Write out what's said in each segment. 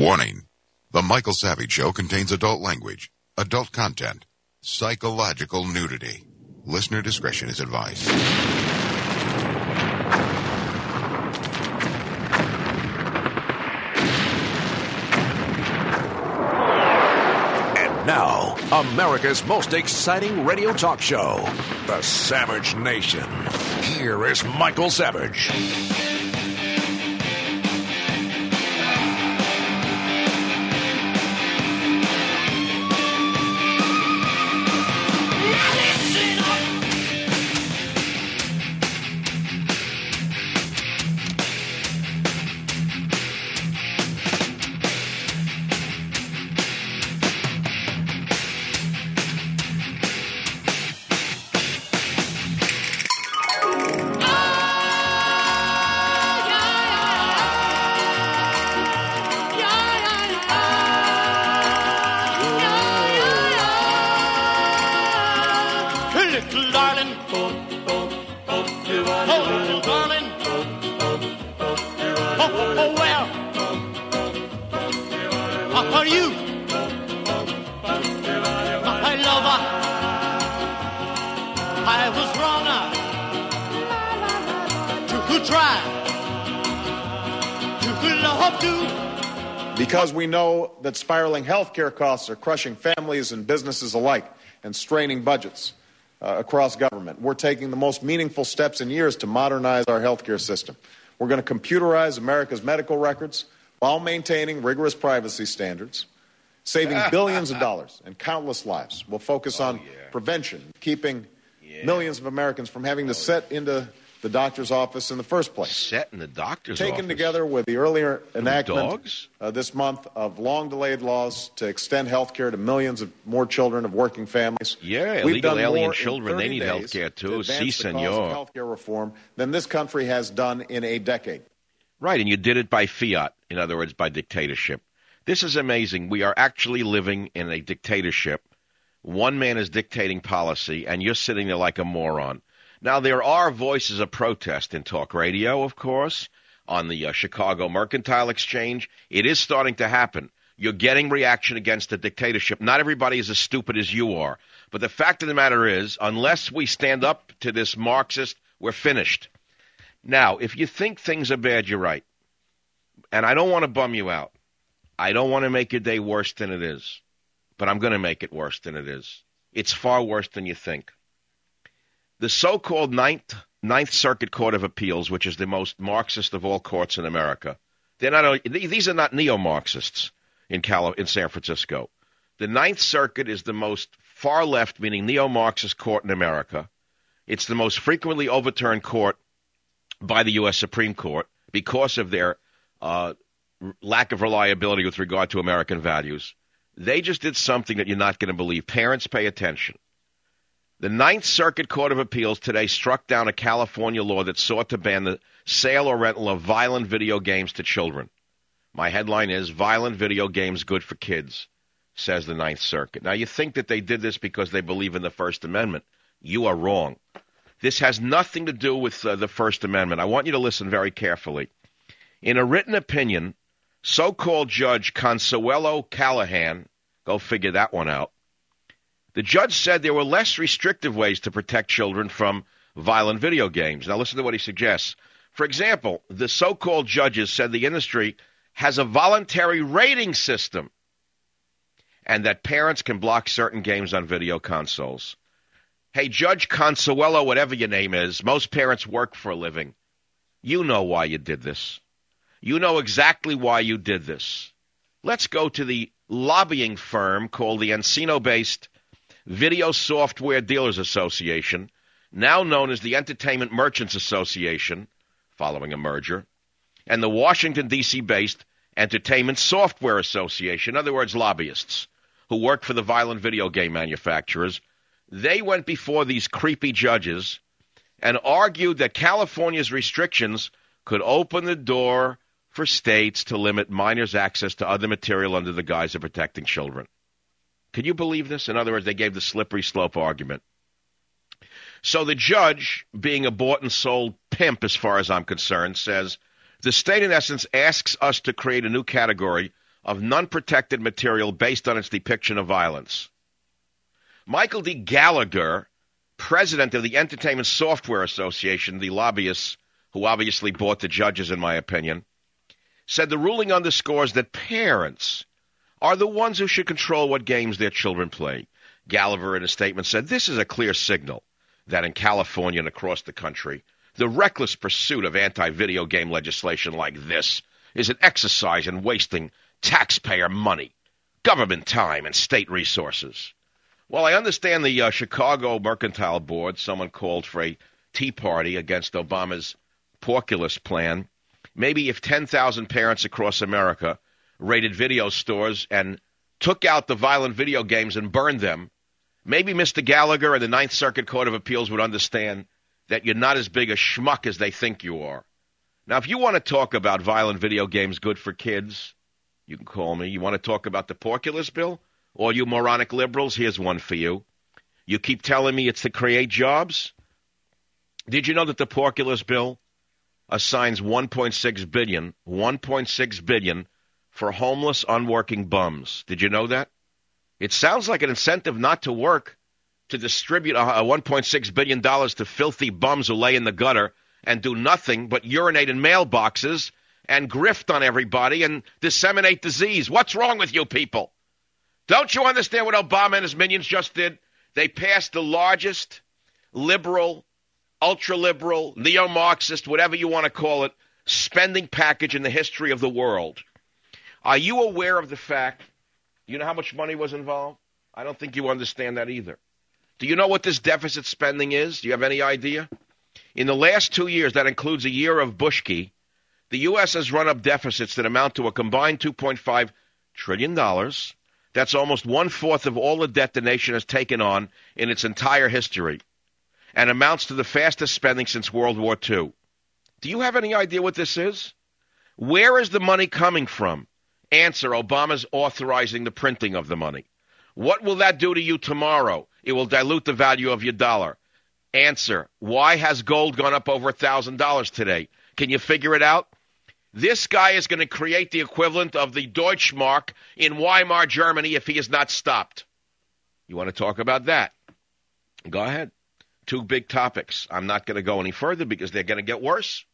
Warning. The Michael Savage Show contains adult language, adult content, psychological nudity. Listener discretion is advised. And now, America's most exciting radio talk show, The Savage Nation. Here is Michael Savage. Because we know that spiraling healthcare costs are crushing families and businesses alike and straining budgets across government. We're taking the most meaningful steps in years to modernize our healthcare system. We're going to computerize America's medical records while maintaining rigorous privacy standards, saving billions of dollars and countless lives. We'll focus on prevention, keeping millions of Americans from having to sit into the doctor's office in the first place. Set in the doctor's office. Taken together with the earlier enactment this month of long-delayed laws to extend health care to millions of more children of working families. Yeah, We've illegal done alien more children, they need health care too. Si, senor. Health care reform than this country has done in a decade. Right, and you did it by fiat. In other words, by dictatorship. This is amazing. We are actually living in a dictatorship. One man is dictating policy, and you're sitting there like a moron. Now, there are voices of protest in talk radio, of course, on the Chicago Mercantile Exchange. It is starting to happen. You're getting reaction against the dictatorship. Not everybody is as stupid as you are. But the fact of the matter is, unless we stand up to this Marxist, we're finished. Now, if you think things are bad, you're right. And I don't want to bum you out. I don't want to make your day worse than it is. But I'm going to make it worse than it is. It's far worse than you think. The so-called Ninth Circuit Court of Appeals, which is the most Marxist of all courts in America, these are not neo-Marxists in San Francisco. The Ninth Circuit is the most far-left, meaning neo-Marxist court in America. It's the most frequently overturned court by the U.S. Supreme Court because of their lack of reliability with regard to American values. They just did something that you're not going to believe. Parents, pay attention. The Ninth Circuit Court of Appeals today struck down a California law that sought to ban the sale or rental of violent video games to children. My headline is, Violent Video Games Good for Kids, says the Ninth Circuit. Now, you think that they did this because they believe in the First Amendment. You are wrong. This has nothing to do with the First Amendment. I want you to listen very carefully. In a written opinion, so-called Judge Consuelo Callahan, go figure that one out, the judge said there were less restrictive ways to protect children from violent video games. Now listen to what he suggests. For example, the so-called judges said the industry has a voluntary rating system and that parents can block certain games on video consoles. Hey, Judge Consuelo, whatever your name is, most parents work for a living. You know why you did this. You know exactly why you did this. Let's go to the lobbying firm called the Encino-based Video Software Dealers Association, now known as the Entertainment Merchants Association, following a merger, and the Washington, D.C.-based Entertainment Software Association, in other words, lobbyists, who work for the violent video game manufacturers. They went before these creepy judges and argued that California's restrictions could open the door for states to limit minors' access to other material under the guise of protecting children. Can you believe this? In other words, they gave the slippery slope argument. So the judge, being a bought and sold pimp as far as I'm concerned, says, the state in essence asks us to create a new category of non-protected material based on its depiction of violence. Michael D. Gallagher, president of the Entertainment Software Association, the lobbyists who obviously bought the judges, in my opinion, said the ruling underscores that parents are the ones who should control what games their children play. Gallagher, in a statement, said, "This is a clear signal that in California and across the country, the reckless pursuit of anti-video game legislation like this is an exercise in wasting taxpayer money, government time, and state resources." Well, I understand the Chicago Mercantile Board, someone called for a tea party against Obama's porculus plan. Maybe if 10,000 parents across America raided video stores and took out the violent video games and burned them, maybe Mr. Gallagher and the Ninth Circuit Court of Appeals would understand that you're not as big a schmuck as they think you are. Now, if you want to talk about violent video games good for kids, you can call me. You want to talk about the porculus bill? All you moronic liberals, here's one for you. You keep telling me it's to create jobs? Did you know that the porculus bill assigns $1.6 billion for homeless, unworking bums? Did you know that? It sounds like an incentive not to work to distribute $1.6 billion to filthy bums who lay in the gutter and do nothing but urinate in mailboxes and grift on everybody and disseminate disease. What's wrong with you people? Don't you understand what Obama and his minions just did? They passed the largest liberal, ultra-liberal, neo-Marxist, whatever you want to call it, spending package in the history of the world. Are you aware of the fact, you know how much money was involved? I don't think you understand that either. Do you know what this deficit spending is? Do you have any idea? In the last 2 years, that includes a year of Bushki, the U.S. has run up deficits that amount to a combined $2.5 trillion. That's almost one-fourth of all the debt the nation has taken on in its entire history, and amounts to the fastest spending since World War II. Do you have any idea what this is? Where is the money coming from? Answer, Obama's authorizing the printing of the money. What will that do to you tomorrow? It will dilute the value of your dollar. Answer, why has gold gone up over $1,000 today? Can you figure it out? This guy is going to create the equivalent of the Deutschmark in Weimar, Germany, if he is not stopped. You want to talk about that? Go ahead. Two big topics. I'm not going to go any further because they're going to get worse.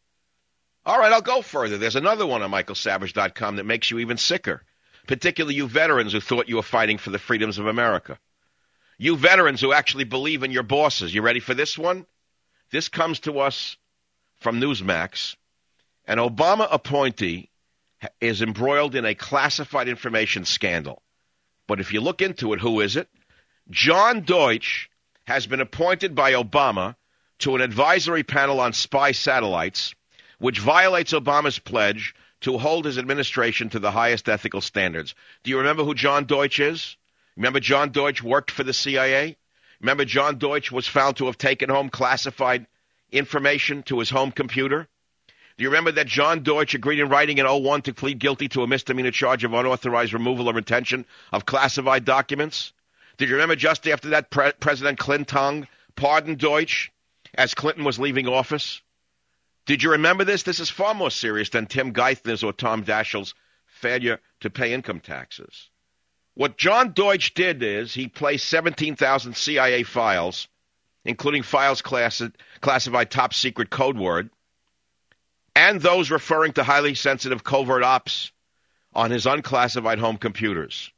All right, I'll go further. There's another one on michaelsavage.com that makes you even sicker, particularly you veterans who thought you were fighting for the freedoms of America. You veterans who actually believe in your bosses. You ready for this one? This comes to us from Newsmax. An Obama appointee is embroiled in a classified information scandal. But if you look into it, who is it? John Deutsch has been appointed by Obama to an advisory panel on spy satellites, which violates Obama's pledge to hold his administration to the highest ethical standards. Do you remember who John Deutsch is? Remember John Deutsch worked for the CIA? Remember John Deutsch was found to have taken home classified information to his home computer? Do you remember that John Deutsch agreed in writing in 2001 to plead guilty to a misdemeanor charge of unauthorized removal or retention of classified documents? Did you remember just after that President Clinton pardoned Deutsch as Clinton was leaving office? Did you remember this? This is far more serious than Tim Geithner's or Tom Daschle's failure to pay income taxes. What John Deutsch did is he placed 17,000 CIA files, including files classified top secret code word, and those referring to highly sensitive covert ops on his unclassified home computers.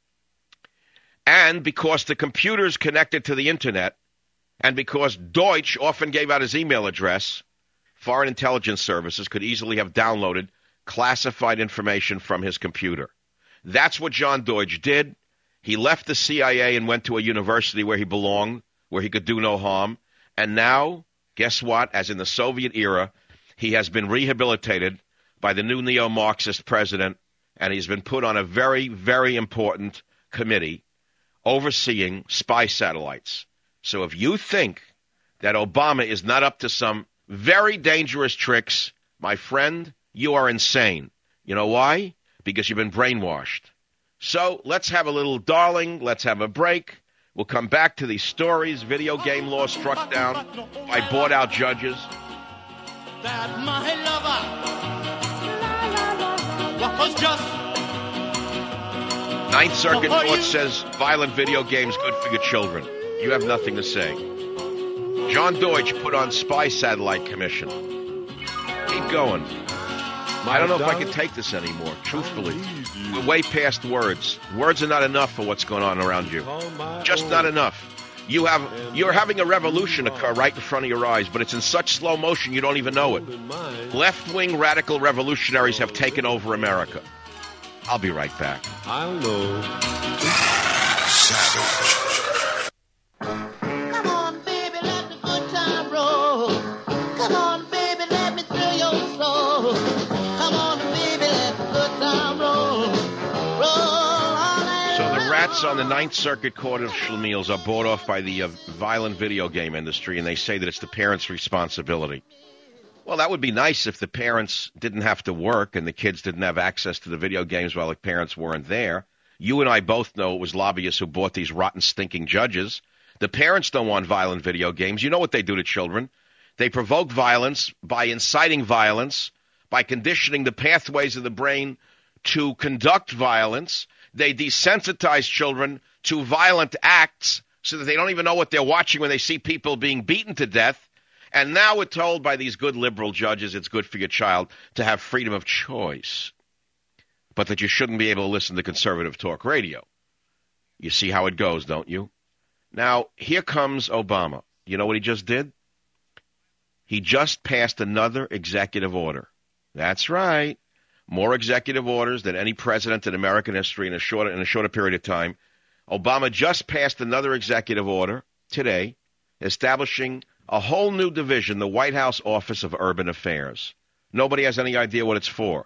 And because the computers connected to the internet, and because Deutsch often gave out his email address, foreign intelligence services could easily have downloaded classified information from his computer. That's what John Deutsch did. He left the CIA and went to a university where he belonged, where he could do no harm. And now, guess what? As in the Soviet era, he has been rehabilitated by the new neo-Marxist president, and he's been put on a very, very important committee overseeing spy satellites. So if you think that Obama is not up to some very dangerous tricks, my friend, you are insane. You know why? Because you've been brainwashed. So let's have a little darling. Let's have a break. We'll come back to these stories. Video game law struck down by bought-out judges. That my lover was just Ninth Circuit Court says violent video games good for your children. You have nothing to say. John Deutsch put on Spy Satellite Commission. Keep going. I don't know if I can take this anymore, truthfully. We're way past words. Words are not enough for what's going on around you. Just not enough. You're having a revolution occur right in front of your eyes, but it's in such slow motion you don't even know it. Left-wing radical revolutionaries have taken over America. I'll be right back. I'll know. Savage. Come on, baby, let the good time roll. Come on, baby, let me thrill your soul. Come on, baby, let the good time roll. Roll on. So the rats on the Ninth Circuit Court of Schlemiels are bought off by the violent video game industry, and they say that it's the parents' responsibility. Well, that would be nice if the parents didn't have to work and the kids didn't have access to the video games while the parents weren't there. You and I both know it was lobbyists who bought these rotten, stinking judges. The parents don't want violent video games. You know what they do to children. They provoke violence by inciting violence, by conditioning the pathways of the brain to conduct violence. They desensitize children to violent acts so that they don't even know what they're watching when they see people being beaten to death. And now we're told by these good liberal judges it's good for your child to have freedom of choice, but that you shouldn't be able to listen to conservative talk radio. You see how it goes, don't you? Now, here comes Obama. You know what he just did? He just passed another executive order. That's right. More executive orders than any president in American history in a shorter period of time. Obama just passed another executive order today establishing a whole new division, the White House Office of Urban Affairs. Nobody has any idea what it's for.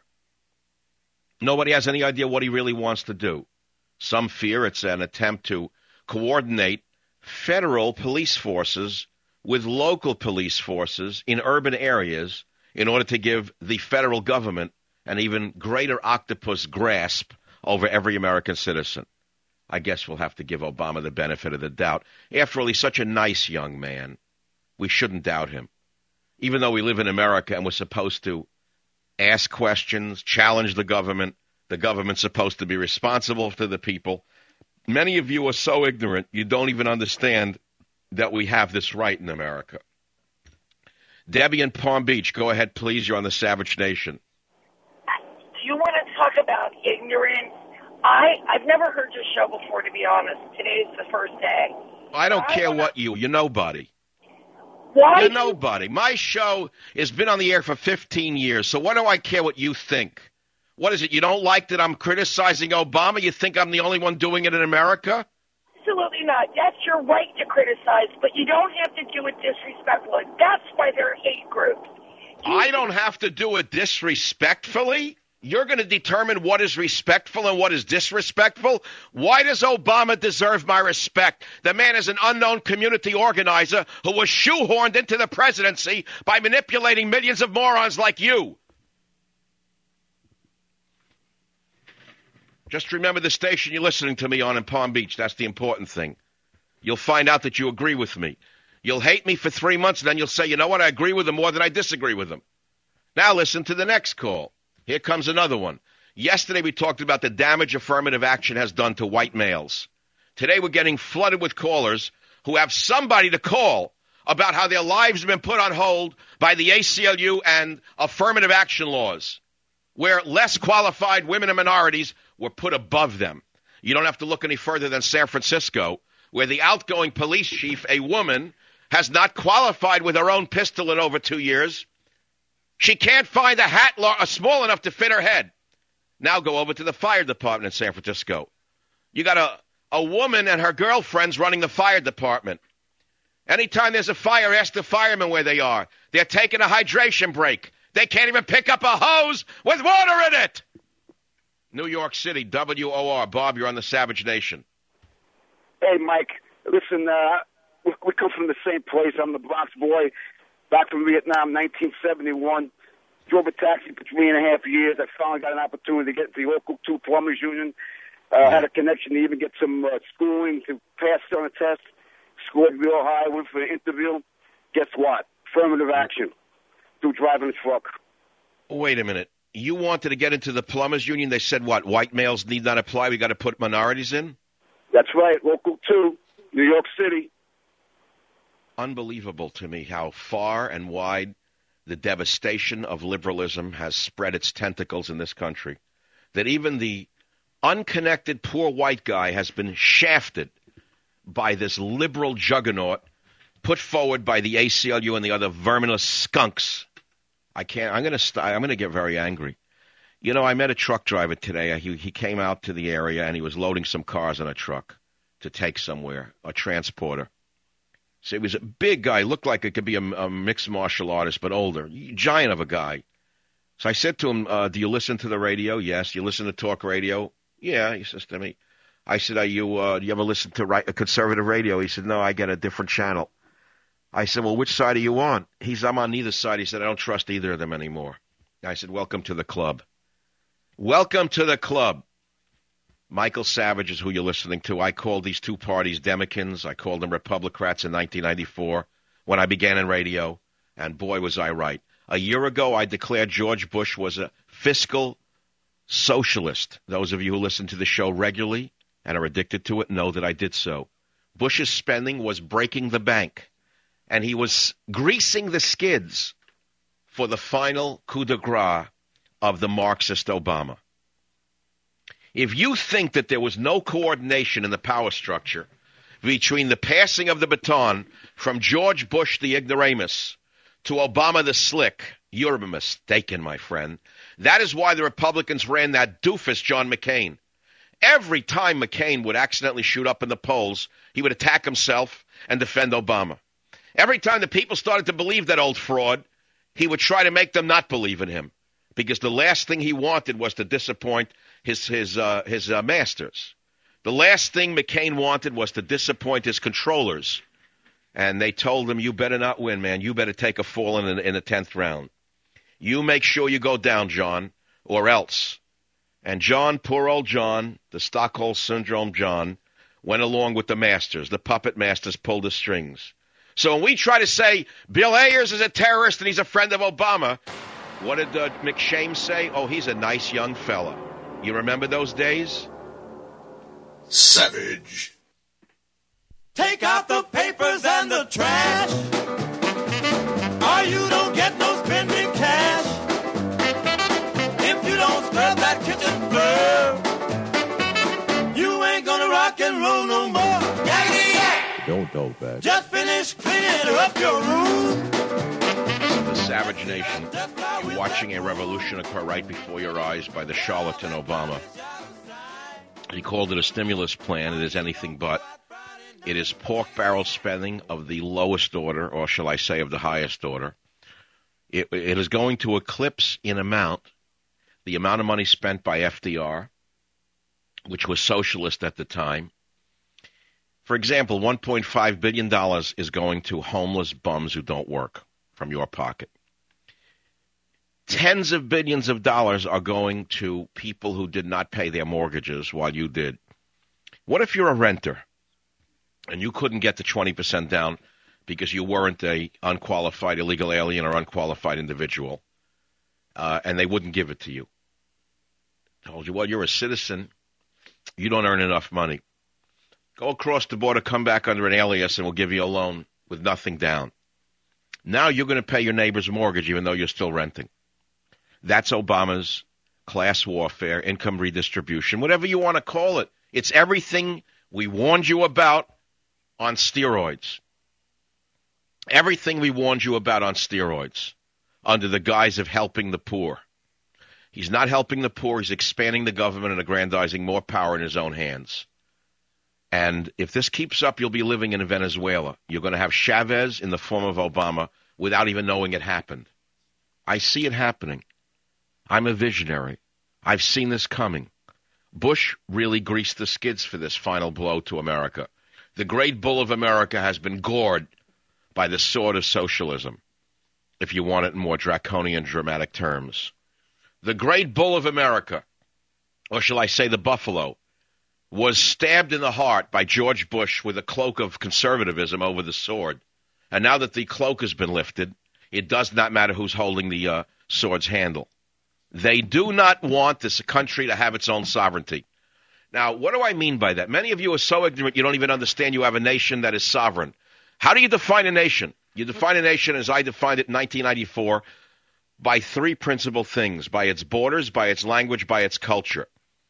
Nobody has any idea what he really wants to do. Some fear it's an attempt to coordinate federal police forces with local police forces in urban areas in order to give the federal government an even greater octopus grasp over every American citizen. I guess we'll have to give Obama the benefit of the doubt. After all, he's such a nice young man. We shouldn't doubt him. Even though we live in America and we're supposed to ask questions, challenge the government's supposed to be responsible to the people. Many of you are so ignorant, you don't even understand that we have this right in America. Debbie in Palm Beach, go ahead, please. You're on the Savage Nation. Do you want to talk about ignorance? I've never heard your show before, to be honest. Today's the first day. I don't care what you're nobody. Why? You're nobody. My show has been on the air for 15 years, so what do I care what you think? What is it, you don't like that I'm criticizing Obama? You think I'm the only one doing it in America? Absolutely not. That's your right to criticize, but you don't have to do it disrespectfully. That's why there are hate groups. I don't have to do it disrespectfully? You're going to determine what is respectful and what is disrespectful? Why does Obama deserve my respect? The man is an unknown community organizer who was shoehorned into the presidency by manipulating millions of morons like you. Just remember the station you're listening to me on in Palm Beach. That's the important thing. You'll find out that you agree with me. You'll hate me for 3 months, and then you'll say, you know what, I agree with him more than I disagree with him. Now listen to the next call. Here comes another one. Yesterday we talked about the damage affirmative action has done to white males. Today we're getting flooded with callers who have somebody to call about how their lives have been put on hold by the ACLU and affirmative action laws, where less qualified women and minorities were put above them. You don't have to look any further than San Francisco, where the outgoing police chief, a woman, has not qualified with her own pistol in over 2 years. She can't find a hat small enough to fit her head. Now go over to the fire department in San Francisco. You got a woman and her girlfriends running the fire department. Anytime there's a fire, ask the firemen where they are. They're taking a hydration break. They can't even pick up a hose with water in it. New York City, WOR. Bob, you're on the Savage Nation. Hey, Mike. Listen, we come from the same place. I'm the Bronx boy. Back from Vietnam, 1971. Drove a taxi for 3.5 years. I finally got an opportunity to get into the local 2 plumbers union. Had a connection to even get some schooling to pass on a test. Scored real high. Went for an interview. Guess what? Affirmative action. Through driving a truck. Wait a minute. you wanted to get into the plumbers union. They said, what, white males need not apply? We got to put minorities in? That's right. Local 2, New York City. Unbelievable to me how far and wide the devastation of liberalism has spread its tentacles in this country. That even the unconnected poor white guy has been shafted by this liberal juggernaut put forward by the ACLU and the other verminous skunks. I'm going to get very angry. You know, I met a truck driver today. He came out to the area and he was loading some cars on a truck to take somewhere, a transporter. So he was a big guy, looked like it could be a mixed martial artist, but older, giant of a guy. So I said to him, do you listen to the radio? Yes. You listen to talk radio? Yeah, he says to me. I said, do you ever listen to a conservative radio? He said, no, I get a different channel. I said, well, which side are you on? I'm on neither side. He said, I don't trust either of them anymore. I said, welcome to the club. Welcome to the club. Michael Savage is who you're listening to. I called these two parties Democrats. I called them Republicrats in 1994 when I began in radio, and boy, was I right. A year ago, I declared George Bush was a fiscal socialist. Those of you who listen to the show regularly and are addicted to it know that I did so. Bush's spending was breaking the bank, and he was greasing the skids for the final coup de grace of the Marxist Obama. If you think that there was no coordination in the power structure between the passing of the baton from George Bush the ignoramus to Obama the slick, you're mistaken, my friend. That is why the Republicans ran that doofus John McCain. Every time McCain would accidentally shoot up in the polls, he would attack himself and defend Obama. Every time the people started to believe that old fraud, he would try to make them not believe in him, because the last thing he wanted was to disappoint his masters. The last thing McCain wanted was to disappoint his controllers. And they told him, you better not win, man. You better take a fall in the 10th round. You make sure you go down, John, or else. And John, poor old John, the Stockholm Syndrome John, went along with the masters. The puppet masters pulled the strings. So when we try to say Bill Ayers is a terrorist and he's a friend of Obama, what did McShane say? Oh, he's a nice young fella. You remember those days? Savage. Take out the papers and the trash, or you don't get no spending cash. If you don't scrub that kitchen floor, you ain't gonna rock and roll no more. Yakety yak. Don't go back. Just finish cleaning up your room. The Savage Nation. You're watching a revolution occur right before your eyes by the charlatan Obama. He called it a stimulus plan. It is anything but. It is pork barrel spending of the lowest order, or shall I say of the highest order. It is going to eclipse in amount the amount of money spent by FDR, which was socialist at the time. For example, $1.5 billion is going to homeless bums who don't work from your pocket. Tens of billions of dollars are going to people who did not pay their mortgages while you did. What if you're a renter and you couldn't get the 20% down because you weren't a unqualified illegal alien or unqualified individual, and they wouldn't give it to you? Told you, well, you're a citizen. You don't earn enough money. Go across the border, come back under an alias, and we'll give you a loan with nothing down. Now you're going to pay your neighbor's mortgage even though you're still renting. That's Obama's class warfare, income redistribution, whatever you want to call it. It's everything we warned you about on steroids. Everything we warned you about on steroids under the guise of helping the poor. He's not helping the poor. He's expanding the government and aggrandizing more power in his own hands. And if this keeps up, you'll be living in Venezuela. You're going to have Chavez in the form of Obama without even knowing it happened. I see it happening. I'm a visionary. I've seen this coming. Bush really greased the skids for this final blow to America. The great bull of America has been gored by the sword of socialism, if you want it in more draconian, dramatic terms. The great bull of America, or shall I say the buffalo, was stabbed in the heart by George Bush with a cloak of conservatism over the sword. And now that the cloak has been lifted, it does not matter who's holding the sword's handle. They do not want this country to have its own sovereignty. Now, what do I mean by that? Many of you are so ignorant you don't even understand you have a nation that is sovereign. How do you define a nation? You define a nation as I defined it in 1994 by three principal things: by its borders, by its language, by its culture.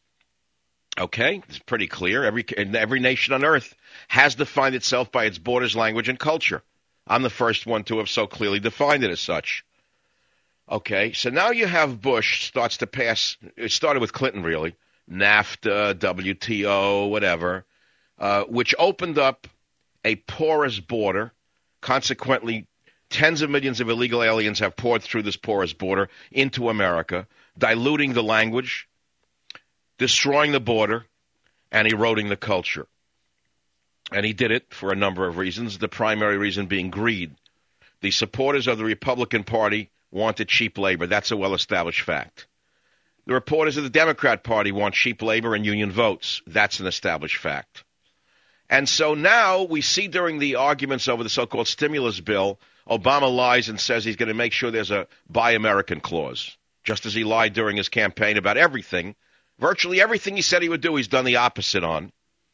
Okay? It's pretty clear. Every nation on earth has defined itself by its borders, language, and culture. I'm the first one to have so clearly defined it as such. Okay, so now you have Bush starts to pass, it started with Clinton really, NAFTA, WTO, whatever, which opened up a porous border. Consequently, tens of millions of illegal aliens have poured through this porous border into America, diluting the language, destroying the border, and eroding the culture. And he did it for a number of reasons, the primary reason being greed. The supporters of the Republican Party wanted cheap labor. That's a well-established fact. The reporters of the Democrat Party want cheap labor and union votes. That's an established fact. And so now we see during the arguments over the so-called stimulus bill, Obama lies and says he's going to make sure there's a Buy American clause, just as he lied during his campaign about everything. Virtually everything he said he would do, he's done the opposite on.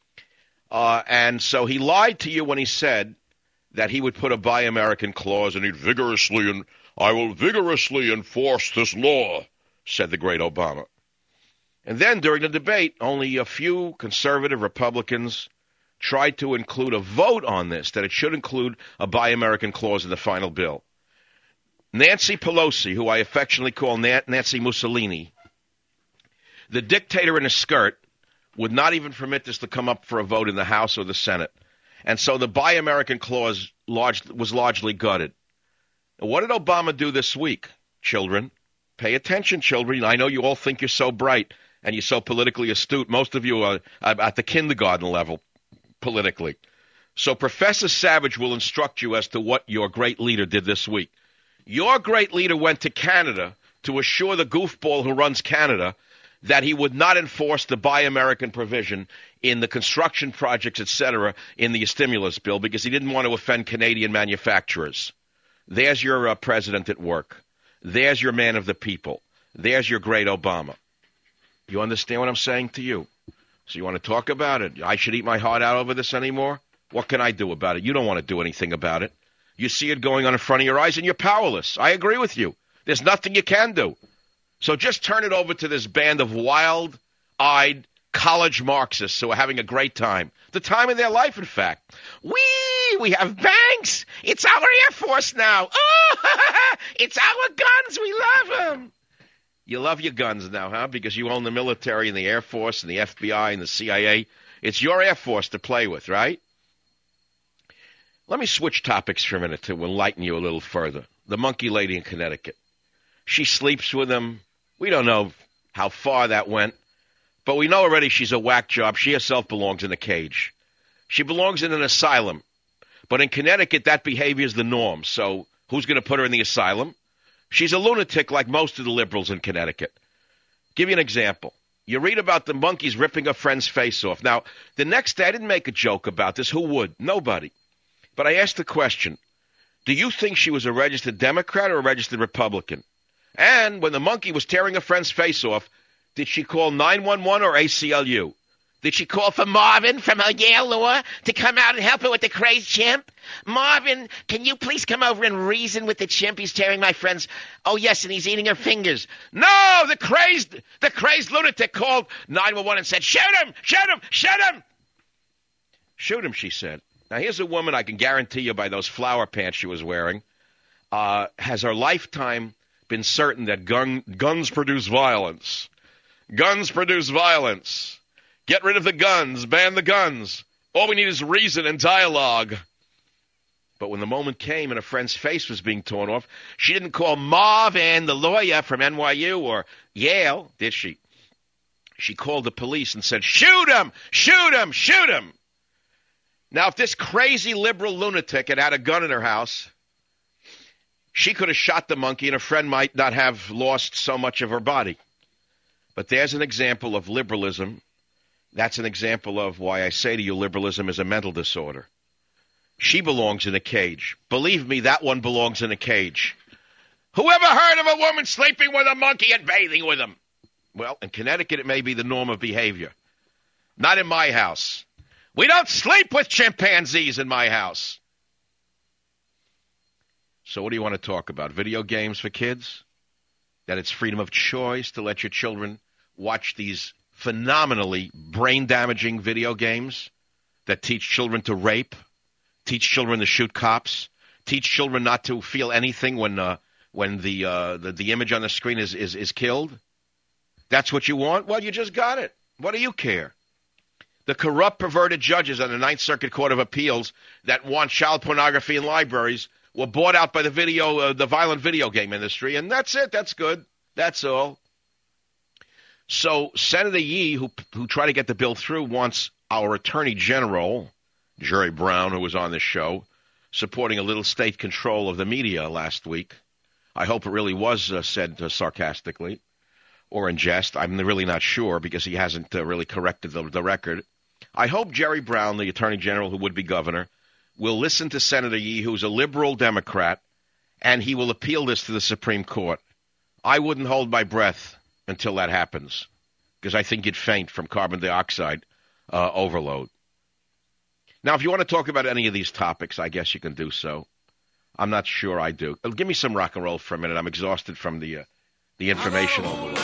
And so he lied to you when he said that he would put a Buy American clause and I will vigorously enforce this law, said the great Obama. And then during the debate, only a few conservative Republicans tried to include a vote on this, that it should include a Buy American clause in the final bill. Nancy Pelosi, who I affectionately call Nancy Mussolini, the dictator in a skirt, would not even permit this to come up for a vote in the House or the Senate. And so the Buy American clause was largely gutted. What did Obama do this week, children? Pay attention, children. I know you all think you're so bright and you're so politically astute. Most of you are at the kindergarten level politically. So Professor Savage will instruct you as to what your great leader did this week. Your great leader went to Canada to assure the goofball who runs Canada that he would not enforce the Buy American provision in the construction projects, etc., in the stimulus bill because he didn't want to offend Canadian manufacturers. There's your president at work. There's your man of the people. There's your great Obama. You understand what I'm saying to you? So you want to talk about it? I should eat my heart out over this anymore? What can I do about it? You don't want to do anything about it. You see it going on in front of your eyes and you're powerless. I agree with you. There's nothing you can do. So just turn it over to this band of wild-eyed college Marxists who are having a great time. The time of their life, in fact. We have banks. It's our Air Force now. Oh, it's our guns. We love them. You love your guns now, huh? Because you own the military and the Air Force and the FBI and the CIA. It's your Air Force to play with, right? Let me switch topics for a minute to enlighten you a little further. The monkey lady in Connecticut. She sleeps with him. We don't know how far that went, but we know already she's a whack job. She herself belongs in a cage. She belongs in an asylum. But in Connecticut, that behavior is the norm. So who's going to put her in the asylum? She's a lunatic like most of the liberals in Connecticut. Give you an example. You read about the monkeys ripping a friend's face off. Now, the next day, I didn't make a joke about this. Who would? Nobody. But I asked the question, do you think she was a registered Democrat or a registered Republican? And when the monkey was tearing a friend's face off, did she call 911 or ACLU? Did she call for Marvin from Yale Law to come out and help her with the crazed chimp? Marvin, can you please come over and reason with the chimp? He's tearing my friend's... Oh, yes, and he's eating her fingers. No, the crazed lunatic called 911 and said, shoot him, shoot him, shoot him. Shoot him, she said. Now, here's a woman I can guarantee you by those flower pants she was wearing, has her lifetime been certain that guns produce violence. Guns produce violence. Get rid of the guns. Ban the guns. All we need is reason and dialogue. But when the moment came and a friend's face was being torn off, she didn't call Marvin, the lawyer from NYU or Yale, did she? She called the police and said, shoot him, shoot him, shoot him. Now, if this crazy liberal lunatic had had a gun in her house, she could have shot the monkey and her friend might not have lost so much of her body. But there's an example of liberalism. That's an example of why I say to you liberalism is a mental disorder. She belongs in a cage. Believe me, that one belongs in a cage. Who ever heard of a woman sleeping with a monkey and bathing with him? Well, in Connecticut, it may be the norm of behavior. Not in my house. We don't sleep with chimpanzees in my house. So what do you want to talk about? Video games for kids? That it's freedom of choice to let your children watch these phenomenally brain-damaging video games that teach children to rape, teach children to shoot cops, teach children not to feel anything when the image on the screen is killed? That's what you want? Well, you just got it. What do you care? The corrupt, perverted judges on the Ninth Circuit Court of Appeals that want child pornography in libraries were bought out by the violent video game industry, and that's it. That's good. That's all. So Senator Yee, who tried to get the bill through, wants our Attorney General, Jerry Brown, who was on this show, supporting a little state control of the media last week. I hope it really was said sarcastically or in jest. I'm really not sure because he hasn't really corrected the record. I hope Jerry Brown, the Attorney General who would be governor, will listen to Senator Yee, who's a liberal Democrat, and he will appeal this to the Supreme Court. I wouldn't hold my breath until that happens because I think you'd faint from carbon dioxide overload. Now, if you want to talk about any of these topics, I guess you can do so. I'm not sure I do. Give me some rock and roll for a minute. I'm exhausted from the information overload.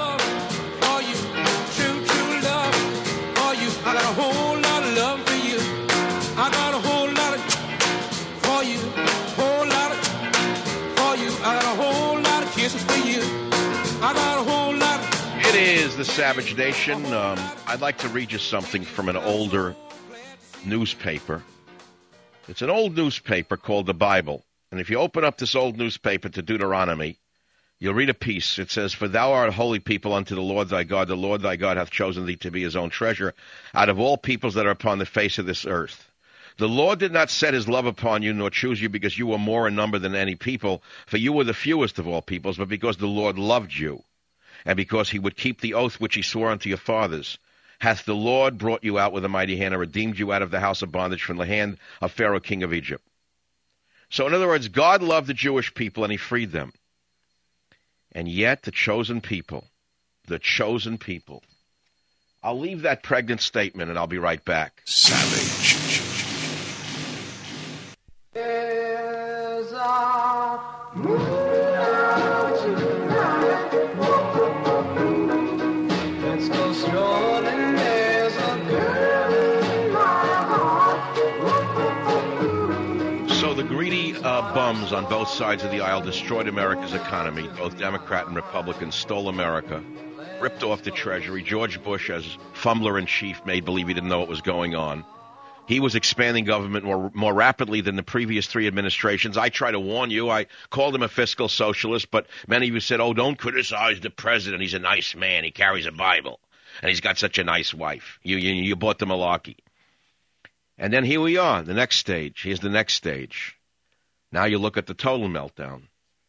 I got a whole lot of love for you. I got a whole lot of for you. Whole lot of for you. I got a whole lot of kisses for you. I got a whole lot of... It is the Savage Nation. I'd like to read you something from an older newspaper. It's an old newspaper called the Bible. And if you open up this old newspaper to Deuteronomy, you'll read a piece. It says, "For thou art a holy people unto the Lord thy God. The Lord thy God hath chosen thee to be his own treasure out of all peoples that are upon the face of this earth. The Lord did not set his love upon you, nor choose you because you were more in number than any people, for you were the fewest of all peoples, but because the Lord loved you, and because he would keep the oath which he swore unto your fathers, hath the Lord brought you out with a mighty hand and redeemed you out of the house of bondage from the hand of Pharaoh king of Egypt." So in other words, God loved the Jewish people and he freed them. And yet the chosen people, I'll leave that pregnant statement and I'll be right back. Savage. There's a moon out tonight. Let's go strolling. There's a girl in my heart. So the greedy bums on both sides of the aisle destroyed America's economy. Both Democrat and Republicans stole America, ripped off the Treasury. George Bush, as fumbler-in-chief, made believe he didn't know what was going on. He was expanding government more rapidly than the previous three administrations. I try to warn you. I called him a fiscal socialist, but many of you said, oh, don't criticize the president. He's a nice man. He carries a Bible, and he's got such a nice wife. You bought the malarkey. And then here we are, the next stage. Here's the next stage. Now you look at the total meltdown.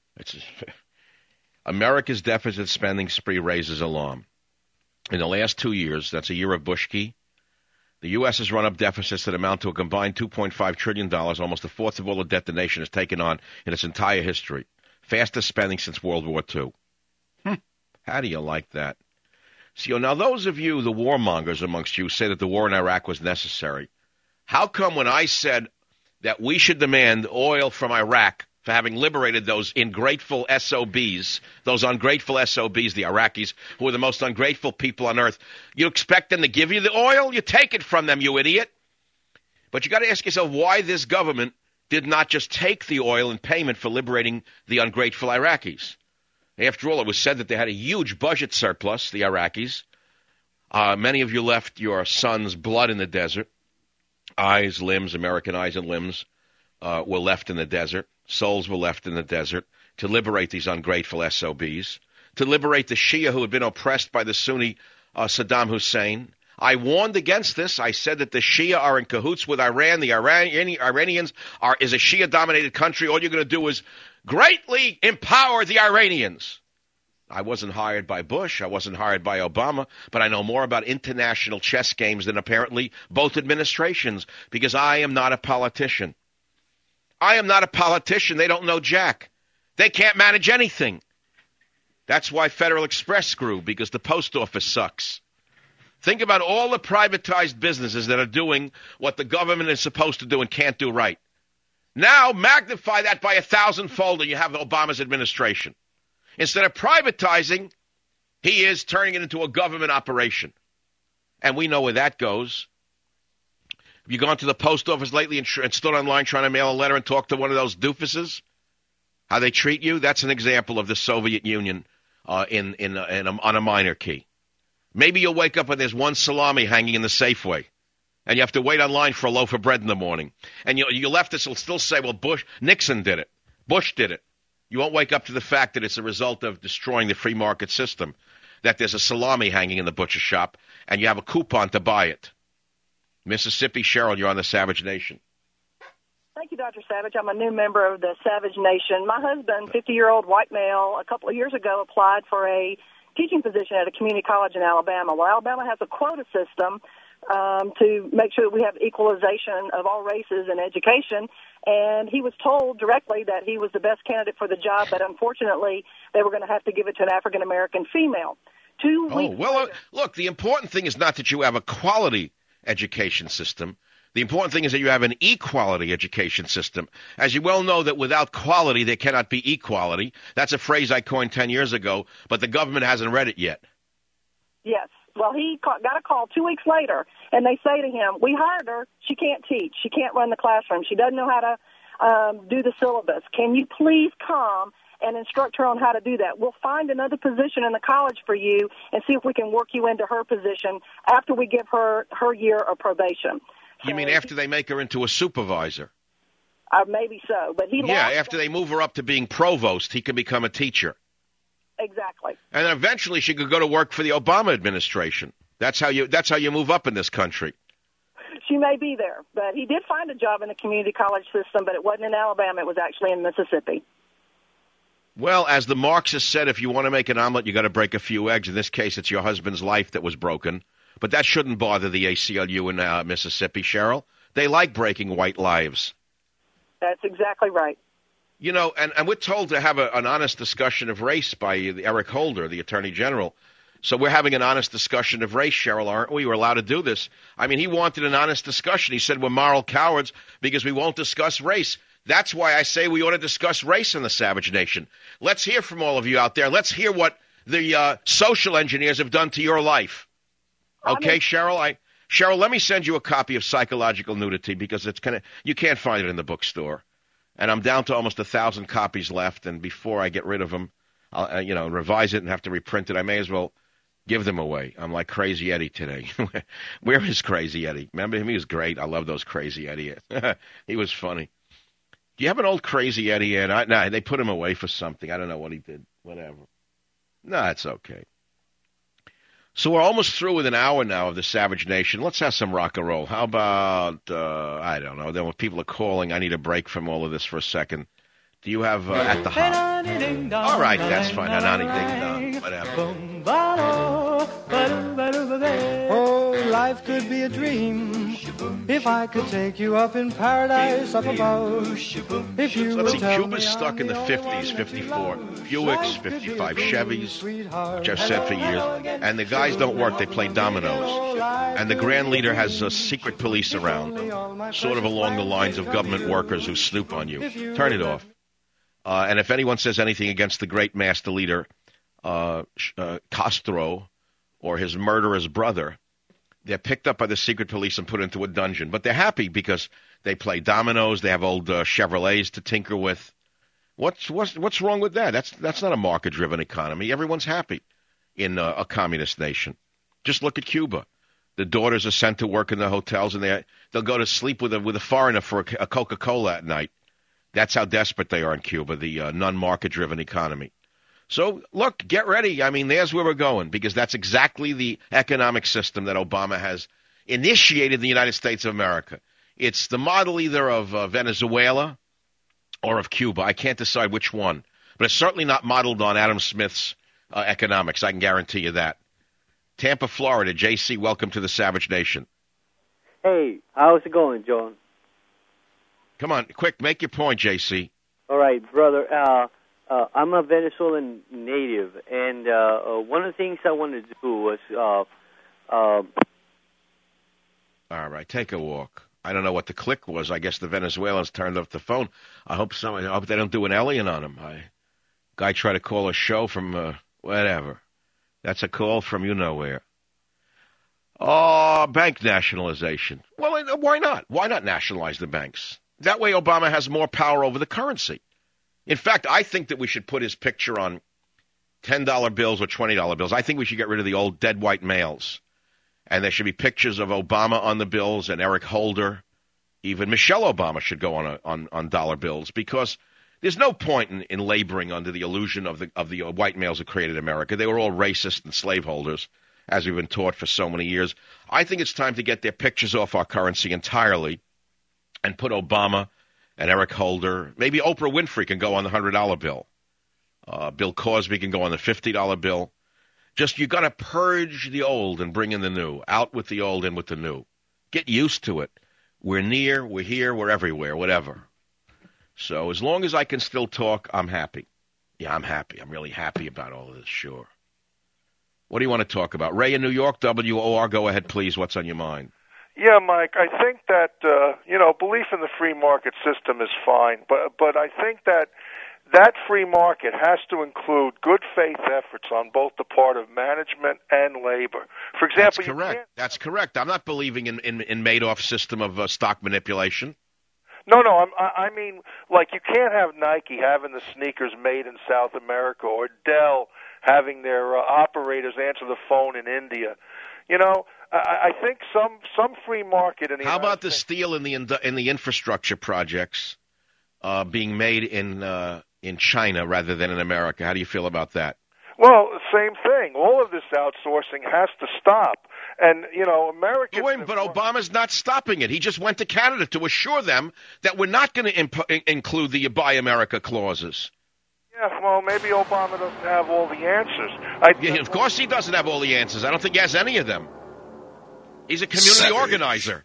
America's deficit spending spree raises alarm. In the last 2 years, that's a year of Bushki, the U.S. has run up deficits that amount to a combined $2.5 trillion, almost a fourth of all the debt the nation has taken on in its entire history. Fastest spending since World War II. How do you like that? So now those of you, the warmongers amongst you, say that the war in Iraq was necessary. How come when I said that we should demand oil from Iraq for having liberated those ungrateful SOBs, the Iraqis, who are the most ungrateful people on earth, you expect them to give you the oil? You take it from them, you idiot. But you got to ask yourself why this government did not just take the oil in payment for liberating the ungrateful Iraqis. After all, it was said that they had a huge budget surplus, the Iraqis. Many of you left your son's blood in the desert. Eyes, limbs, American eyes and limbs were left in the desert. Souls were left in the desert to liberate these ungrateful SOBs, to liberate the Shia who had been oppressed by the Sunni Saddam Hussein. I warned against this. I said that the Shia are in cahoots with Iran. The Iranians is a Shia-dominated country. All you're going to do is greatly empower the Iranians. I wasn't hired by Bush. I wasn't hired by Obama. But I know more about international chess games than apparently both administrations because I am not a politician. I am not a politician. They don't know jack. They can't manage anything. That's why Federal Express grew, because the post office sucks. Think about all the privatized businesses that are doing what the government is supposed to do and can't do right. Now magnify that by 1,000-fold and you have Obama's administration. Instead of privatizing, he is turning it into a government operation. And we know where that goes. Have you gone to the post office lately and stood online trying to mail a letter and talk to one of those doofuses? How they treat you? That's an example of the Soviet Union on a minor key. Maybe you'll wake up and there's one salami hanging in the Safeway, and you have to wait online for a loaf of bread in the morning. And your leftists will still say, well, Nixon did it. Bush did it. You won't wake up to the fact that it's a result of destroying the free market system, that there's a salami hanging in the butcher shop, and you have a coupon to buy it. Mississippi, Cheryl, you're on the Savage Nation. Thank you, Dr. Savage. I'm a new member of the Savage Nation. My husband, 50-year-old white male, a couple of years ago applied for a teaching position at a community college in Alabama. Well, Alabama has a quota system to make sure that we have equalization of all races in education, and he was told directly that he was the best candidate for the job, but unfortunately they were going to have to give it to an African-American female. 2 weeks later, look, the important thing is not that you have a quality education system. The important thing is that you have an equality education system. As you well know, that without quality, there cannot be equality. That's a phrase I coined 10 years ago, but the government hasn't read it yet. Yes. Well, he got a call 2 weeks later, and they say to him, we hired her. She can't teach. She can't run the classroom. She doesn't know how to do the syllabus. Can you please come and instruct her on how to do that? We'll find another position in the college for you and see if we can work you into her position after we give her year of probation. You mean after they make her into a supervisor? Maybe so, but after they move her up to being provost, he can become a teacher. Exactly. And then eventually she could go to work for the Obama administration. That's how you move up in this country. She may be there, but he did find a job in the community college system, but it wasn't in Alabama. It was actually in Mississippi. Well, as the Marxists said, if you want to make an omelet, you got to break a few eggs. In this case, it's your husband's life that was broken. But that shouldn't bother the ACLU in Mississippi, Cheryl. They like breaking white lives. That's exactly right. You know, and we're told to have an honest discussion of race by Eric Holder, the Attorney General. So we're having an honest discussion of race, Cheryl, aren't we? We're allowed to do this. I mean, he wanted an honest discussion. He said we're moral cowards because we won't discuss race. That's why I say we ought to discuss race in the Savage Nation. Let's hear from all of you out there. Let's hear what the social engineers have done to your life. Okay, Cheryl? Cheryl, let me send you a copy of Psychological Nudity because you can't find it in the bookstore. And I'm down to almost 1,000 copies left, and before I get rid of them, I'll revise it and have to reprint it. I may as well give them away. I'm like Crazy Eddie today. Where is Crazy Eddie? Remember him? He was great. I love those Crazy Eddie. He was funny. Do you have an old Crazy Eddie, Ed? No, they put him away for something. I don't know what he did. Whatever. No, it's okay. So we're almost through with an hour now of the Savage Nation. Let's have some rock and roll. How about, I don't know, then when people are calling, I need a break from all of this for a second. Do you have At the Hop? All right, that's fine. Hanani Ding Dong, whatever. Oh, life could be a dream if I could take you up in paradise up above. If you Let's see, Cuba's stuck in the 50s, 54 Buicks, 55 Chevys, which I've said for years. And the guys don't work, they play dominoes. And the Grand Leader has a secret police around, sort of along the lines of government workers who snoop on you. Turn it off. And if anyone says anything against the great master leader, Castro, or his murderer's brother, they're picked up by the secret police and put into a dungeon. But they're happy because they play dominoes, they have old Chevrolets to tinker with. What's wrong with that? That's not a market-driven economy. Everyone's happy in a communist nation. Just look at Cuba. The daughters are sent to work in the hotels, and they'll go to sleep with a foreigner for a Coca-Cola at night. That's how desperate they are in Cuba, the non-market-driven economy. So, look, get ready. I mean, there's where we're going, because that's exactly the economic system that Obama has initiated in the United States of America. It's the model either of Venezuela or of Cuba. I can't decide which one. But it's certainly not modeled on Adam Smith's economics. I can guarantee you that. Tampa, Florida. JC, welcome to the Savage Nation. Hey, how's it going, John? Come on, quick, make your point, JC. All right, brother. I'm a Venezuelan native, and one of the things I wanted to do was... All right, take a walk. I don't know what the click was. I guess the Venezuelans turned off the phone. I hope they don't do an alien on him. Guy tried to call a show from whatever. That's a call from you-know-where. Oh, bank nationalization. Well, why not? Why not nationalize the banks? That way Obama has more power over the currency. In fact, I think that we should put his picture on $10 bills or $20 bills. I think we should get rid of the old dead white males. And there should be pictures of Obama on the bills and Eric Holder. Even Michelle Obama should go on dollar bills, because there's no point in laboring under the illusion of the white males who created America. They were all racist and slaveholders, as we've been taught for so many years. I think it's time to get their pictures off our currency entirely and put Obama and Eric Holder. Maybe Oprah Winfrey can go on the $100 bill. Bill Cosby can go on the $50 bill. Just, you got to purge the old and bring in the new. Out with the old, in with the new. Get used to it. We're near, we're here, we're everywhere, whatever. So as long as I can still talk, I'm happy. Yeah, I'm happy. I'm really happy about all of this, sure. What do you want to talk about? Ray in New York, WOR, go ahead, please. What's on your mind? Yeah, Mike, I think that, belief in the free market system is fine, but I think that free market has to include good faith efforts on both the part of management and labor. For example, That's correct. I'm not believing in Madoff's system of stock manipulation. No, I mean, like, you can't have Nike having the sneakers made in South America, or Dell having their operators answer the phone in India. You know, I think some free market in the How about the steel in the infrastructure projects being made in China rather than in America? How do you feel about that? Well, same thing. All of this outsourcing has to stop. And, Americans... But Obama's not stopping it. He just went to Canada to assure them that we're not going to include the Buy America clauses. Yeah, well, maybe Obama doesn't have all the answers. Of course he doesn't have all the answers. I don't think he has any of them. He's a community organizer.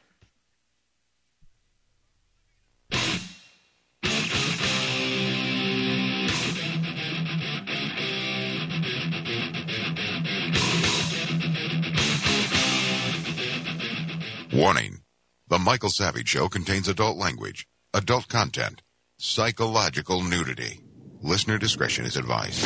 Warning. The Michael Savage Show contains adult language, adult content, psychological nudity. Listener discretion is advised.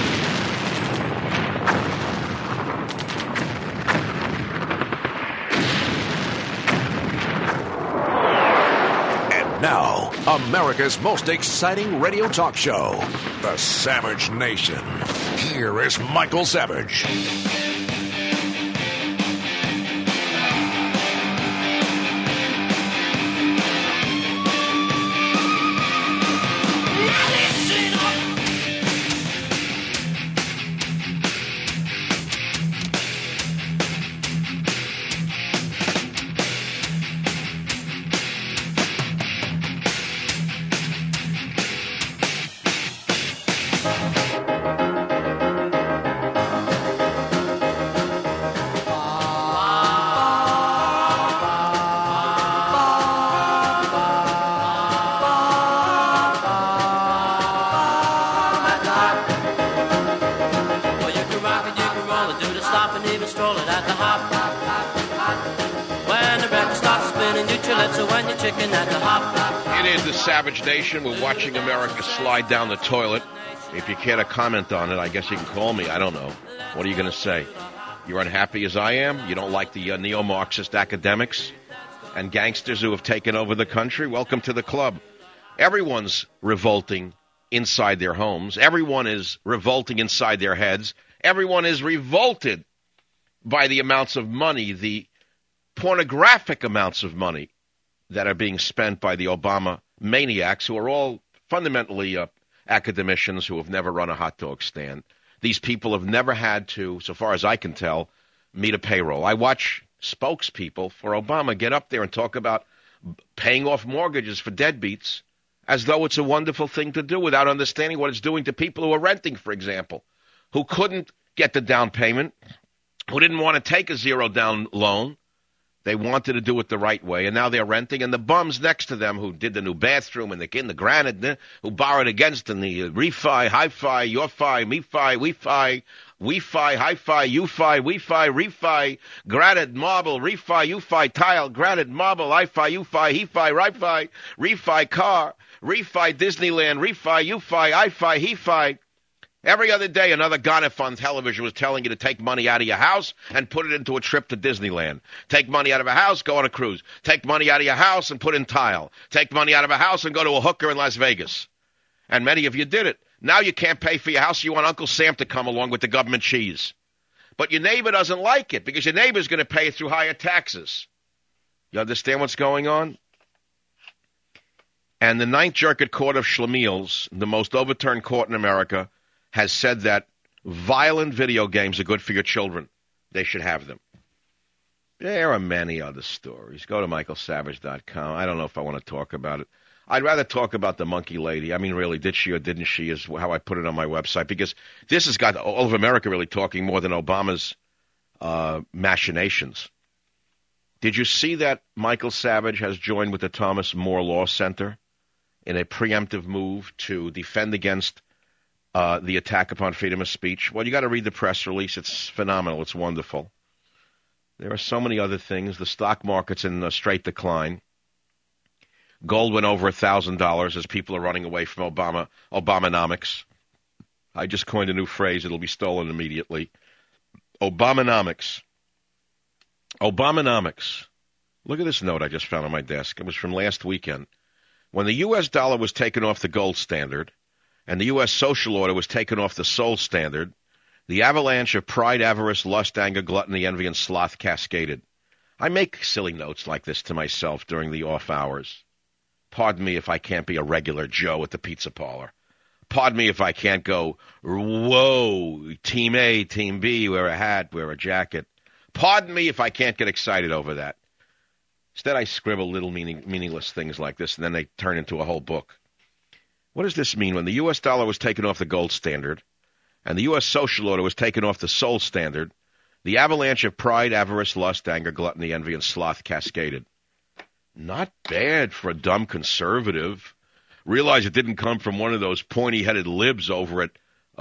And now, America's most exciting radio talk show, The Savage Nation. Here is Michael Savage. It is the Savage Nation. We're watching America slide down the toilet. If you care to comment on it, I guess you can call me. I don't know. What are you going to say? You're unhappy as I am? You don't like the neo-Marxist academics and gangsters who have taken over the country? Welcome to the club. Everyone's revolting inside their homes. Everyone is revolting inside their heads. Everyone is revolted by the amounts of money, the pornographic amounts of money that are being spent by the Obama maniacs, who are all fundamentally academicians who have never run a hot dog stand. These people have never had to, so far as I can tell, meet a payroll. I watch spokespeople for Obama get up there and talk about paying off mortgages for deadbeats as though it's a wonderful thing to do, without understanding what it's doing to people who are renting, for example, who couldn't get the down payment, who didn't want to take a zero down loan. They wanted to do it the right way, and now they're renting. And the bums next to them who did the new bathroom and the granite, who borrowed against in the refi, hi-fi, your-fi, me-fi, we-fi, hi-fi, you-fi, we-fi, refi, granite, marble, refi, you-fi, tile, granite, marble, hi-fi, you-fi, he-fi, ri-fi, refi, car, refi, Disneyland, refi, you-fi, I-fi, he-fi. Every other day, another gonif on television was telling you to take money out of your house and put it into a trip to Disneyland. Take money out of a house, go on a cruise. Take money out of your house and put in tile. Take money out of a house and go to a hooker in Las Vegas. And many of you did it. Now you can't pay for your house. You want Uncle Sam to come along with the government cheese. But your neighbor doesn't like it because your neighbor's going to pay it through higher taxes. You understand what's going on? And the Ninth Circuit Court of Schlemiels, the most overturned court in America, has said that violent video games are good for your children. They should have them. There are many other stories. Go to michaelsavage.com. I don't know if I want to talk about it. I'd rather talk about the monkey lady. I mean, really, did she or didn't she is how I put it on my website, because this has got all of America really talking more than Obama's machinations. Did you see that Michael Savage has joined with the Thomas More Law Center in a preemptive move to defend against the attack upon freedom of speech? Well, you got to read the press release. It's phenomenal. It's wonderful. There are so many other things. The stock market's in a straight decline. Gold went over $1,000 as people are running away from Obamanomics. I just coined a new phrase. It'll be stolen immediately. Obamanomics. Obamanomics. Look at this note I just found on my desk. It was from last weekend. When the U.S. dollar was taken off the gold standard, and the U.S. social order was taken off the soul standard, the avalanche of pride, avarice, lust, anger, gluttony, envy, and sloth cascaded. I make silly notes like this to myself during the off hours. Pardon me if I can't be a regular Joe at the pizza parlor. Pardon me if I can't go, whoa, Team A, Team B, wear a hat, wear a jacket. Pardon me if I can't get excited over that. Instead, I scribble little meaningless things like this, and then they turn into a whole book. What does this mean? When the U.S. dollar was taken off the gold standard and the U.S. social order was taken off the soul standard, the avalanche of pride, avarice, lust, anger, gluttony, envy, and sloth cascaded. Not bad for a dumb conservative. Realize it didn't come from one of those pointy-headed libs over at,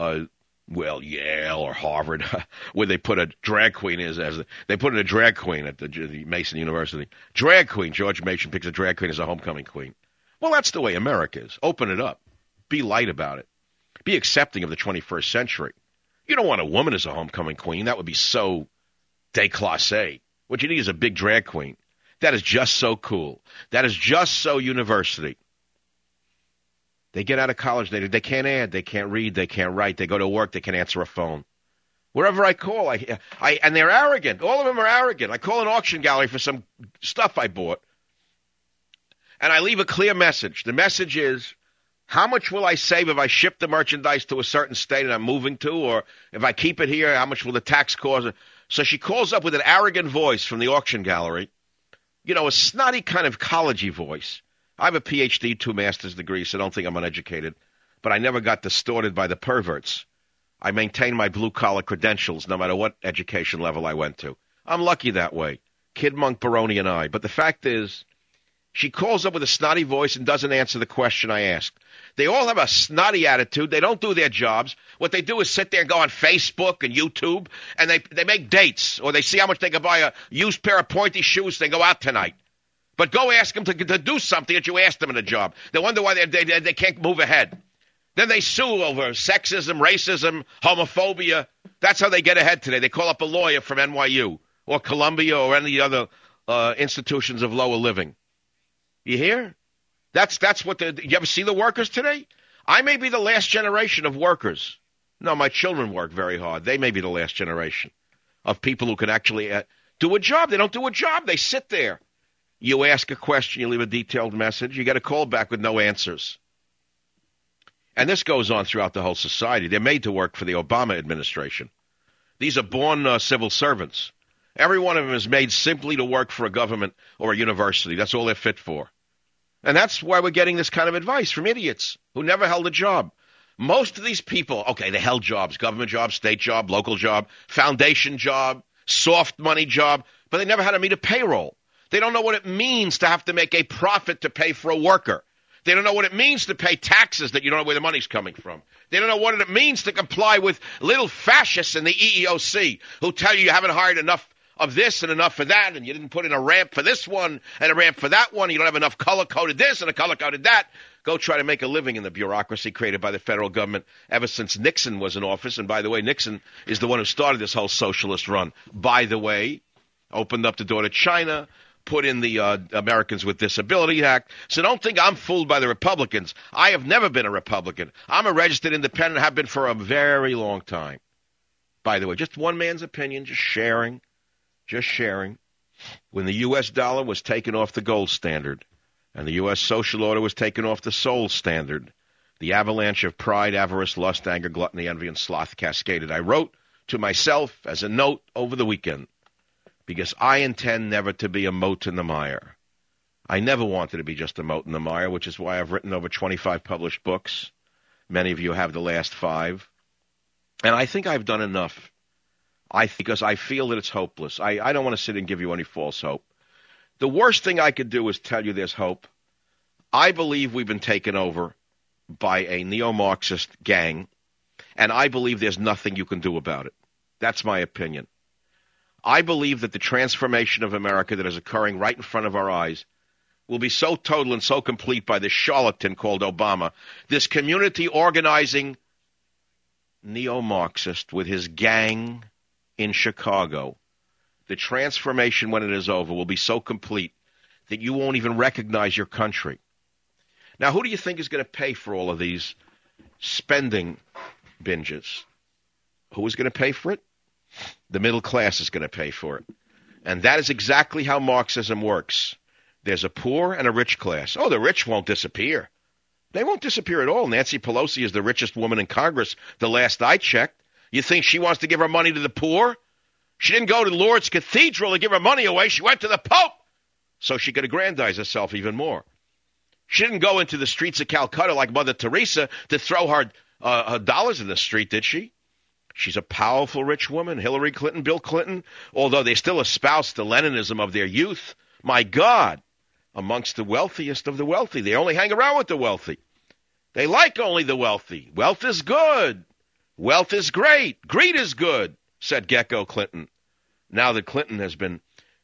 Yale or Harvard, where they put a drag queen they put in a drag queen at the Mason University. Drag queen. George Mason picks a drag queen as a homecoming queen. Well, that's the way America is. Open it up. Be light about it. Be accepting of the 21st century. You don't want a woman as a homecoming queen. That would be so déclassé. What you need is a big drag queen. That is just so cool. That is just so university. They get out of college. They can't add. They can't read. They can't write. They go to work. They can't answer a phone. Wherever I call, and they're arrogant. All of them are arrogant. I call an auction gallery for some stuff I bought, and I leave a clear message. The message is, how much will I save if I ship the merchandise to a certain state and I'm moving to, or if I keep it here, how much will the tax cost? So she calls up with an arrogant voice from the auction gallery, a snotty kind of college-y voice. I have a Ph.D., 2 master's degrees, so don't think I'm uneducated, but I never got distorted by the perverts. I maintain my blue-collar credentials no matter what education level I went to. I'm lucky that way. Kid Monk, Baroni, and I. But the fact is, she calls up with a snotty voice and doesn't answer the question I asked. They all have a snotty attitude. They don't do their jobs. What they do is sit there and go on Facebook and YouTube, and they make dates, or they see how much they can buy a used pair of pointy shoes. They go out tonight. But go ask them to do something that you asked them in a job. They wonder why they can't move ahead. Then they sue over sexism, racism, homophobia. That's how they get ahead today. They call up a lawyer from NYU or Columbia or any other institutions of lower living. You hear? That's what you ever see the workers today? I may be the last generation of workers. No, my children work very hard. They may be the last generation of people who can actually do a job. They don't do a job. They sit there. You ask a question, you leave a detailed message, you get a call back with no answers. And this goes on throughout the whole society. They're made to work for the Obama administration. These are born civil servants. Every one of them is made simply to work for a government or a university. That's all they're fit for. And that's why we're getting this kind of advice from idiots who never held a job. Most of these people, okay, they held jobs, government job, state job, local job, foundation job, soft money job, but they never had to meet a payroll. They don't know what it means to have to make a profit to pay for a worker. They don't know what it means to pay taxes that you don't know where the money's coming from. They don't know what it means to comply with little fascists in the EEOC who tell you haven't hired enough of this and enough of that, and you didn't put in a ramp for this one and a ramp for that one. You don't have enough color-coded this and a color-coded that. Go try to make a living in the bureaucracy created by the federal government ever since Nixon was in office. And by the way, Nixon is the one who started this whole socialist run. By the way, opened up the door to China, put in the Americans with Disability Act. So don't think I'm fooled by the Republicans. I have never been a Republican. I'm a registered independent, have been for a very long time. By the way, just one man's opinion, just sharing. When the U.S. dollar was taken off the gold standard and the U.S. social order was taken off the soul standard, the avalanche of pride, avarice, lust, anger, gluttony, envy, and sloth cascaded. I wrote to myself as a note over the weekend, because I intend never to be a mote in the mire. I never wanted to be just a mote in the mire, which is why I've written over 25 published books. Many of you have the last 5. And I think I've done enough. Because I feel that it's hopeless. I don't want to sit and give you any false hope. The worst thing I could do is tell you there's hope. I believe we've been taken over by a neo-Marxist gang, and I believe there's nothing you can do about it. That's my opinion. I believe that the transformation of America that is occurring right in front of our eyes will be so total and so complete by this charlatan called Obama, this community organizing neo-Marxist with his gang in Chicago. The transformation when it is over will be so complete that you won't even recognize your country. Now, who do you think is going to pay for all of these spending binges? Who is going to pay for it? The middle class is going to pay for it. And that is exactly how Marxism works. There's a poor and a rich class. Oh, the rich won't disappear. They won't disappear at all. Nancy Pelosi is the richest woman in Congress, the last I checked. You think she wants to give her money to the poor? She didn't go to Lourdes Cathedral to give her money away. She went to the Pope so she could aggrandize herself even more. She didn't go into the streets of Calcutta like Mother Teresa to throw her dollars in the street, did she? She's a powerful, rich woman. Hillary Clinton, Bill Clinton, although they still espouse the Leninism of their youth, my God, amongst the wealthiest of the wealthy. They only hang around with the wealthy. They like only the wealthy. Wealth is good. Wealth is great. Greed is good, said Gecko Clinton. Now that Clinton has been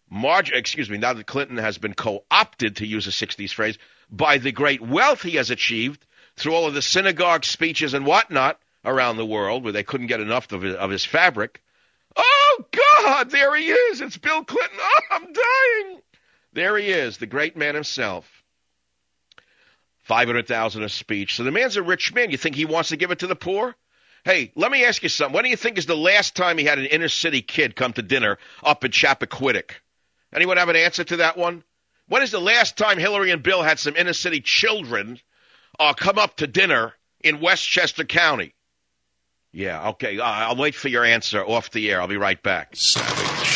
co-opted, to use a 60s phrase, by the great wealth he has achieved through all of the synagogue speeches and whatnot around the world where they couldn't get enough of his fabric. Oh, God, there he is. It's Bill Clinton. Oh, I'm dying. There he is, the great man himself. $500,000 a speech. So the man's a rich man. You think he wants to give it to the poor? Hey, let me ask you something. When do you think is the last time he had an inner-city kid come to dinner up in Chappaquiddick? Anyone have an answer to that one? When is the last time Hillary and Bill had some inner-city children come up to dinner in Westchester County? Yeah, okay. I'll wait for your answer off the air. I'll be right back. Savage.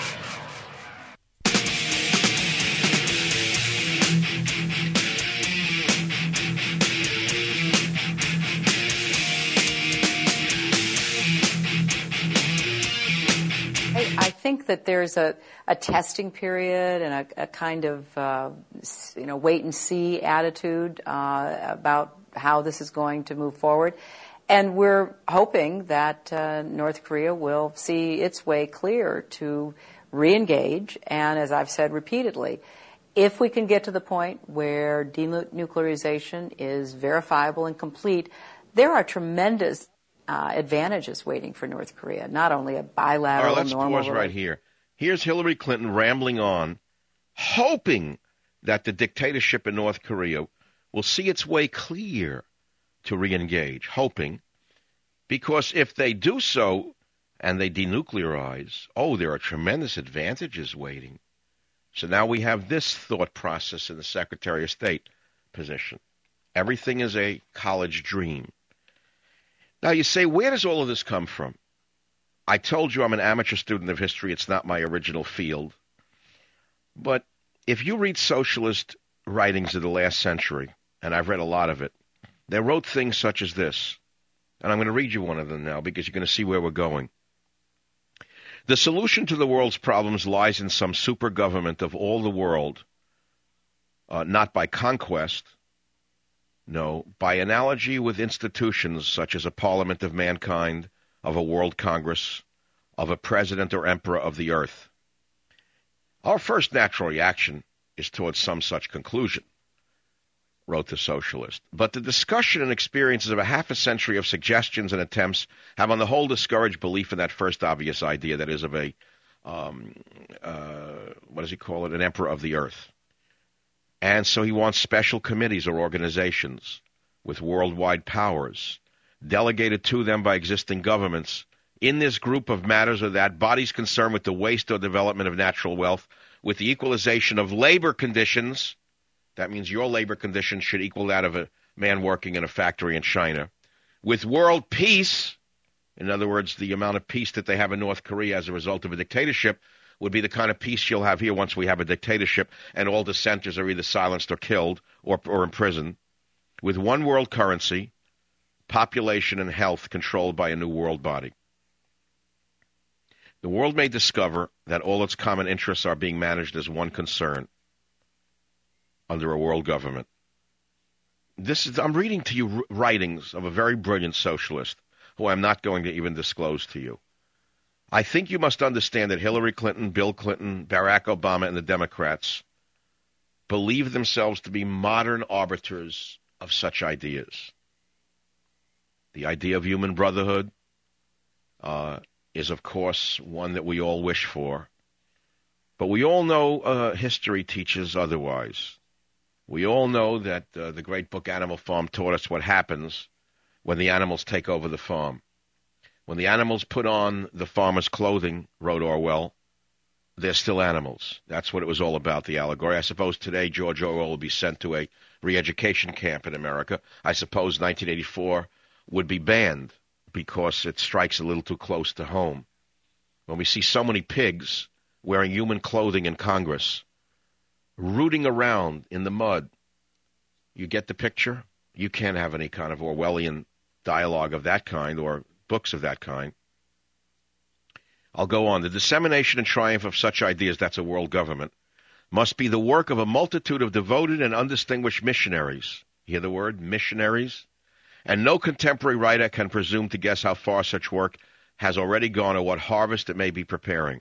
I think that there's a testing period and a kind of wait and see attitude about how this is going to move forward. And we're hoping that North Korea will see its way clear to re-engage. And as I've said repeatedly, if we can get to the point where denuclearization is verifiable and complete, there are tremendous advantages waiting for North Korea, not only a bilateral, all right, let's normal pause right here. Here's Hillary Clinton rambling on, hoping that the dictatorship in North Korea will see its way clear to re-engage, hoping, because if they do so and they denuclearize, there are tremendous advantages waiting. So now we have this thought process in the Secretary of State position. Everything is a college dream. Now you say, where does all of this come from? I told you I'm an amateur student of history. It's not my original field. But if you read socialist writings of the last century, and I've read a lot of it, they wrote things such as this. And I'm going to read you one of them now because you're going to see where we're going. The solution to the world's problems lies in some super government of all the world, not by conquest, no, by analogy with institutions such as a parliament of mankind, of a world congress, of a president or emperor of the earth. Our first natural reaction is towards some such conclusion, wrote the socialist. But the discussion and experiences of a half a century of suggestions and attempts have on the whole discouraged belief in that first obvious idea, that is of a, what does he call it, an emperor of the earth. And so he wants special committees or organizations with worldwide powers, delegated to them by existing governments, in this group of matters or that, bodies concerned with the waste or development of natural wealth, with the equalization of labor conditions. That means your labor conditions should equal that of a man working in a factory in China. With world peace, in other words, the amount of peace that they have in North Korea as a result of a dictatorship would be the kind of peace you'll have here once we have a dictatorship and all dissenters are either silenced or killed or imprisoned. With one world currency, population and health controlled by a new world body. The world may discover that all its common interests are being managed as one concern under a world government. I'm reading to you writings of a very brilliant socialist who I'm not going to even disclose to you. I think you must understand that Hillary Clinton, Bill Clinton, Barack Obama, and the Democrats believe themselves to be modern arbiters of such ideas. The idea of human brotherhood is, of course, one that we all wish for. But we all know history teaches otherwise. We all know that the great book Animal Farm taught us what happens when the animals take over the farm. When the animals put on the farmer's clothing, wrote Orwell, they're still animals. That's what it was all about, the allegory. I suppose today George Orwell will be sent to a re-education camp in America. I suppose 1984 would be banned because it strikes a little too close to home. When we see so many pigs wearing human clothing in Congress, rooting around in the mud, you get the picture? You can't have any kind of Orwellian dialogue of that kind or books of that kind. I'll go on. The dissemination and triumph of such ideas, that's a world government, must be the work of a multitude of devoted and undistinguished missionaries. You hear the word? Missionaries? And no contemporary writer can presume to guess how far such work has already gone or what harvest it may be preparing.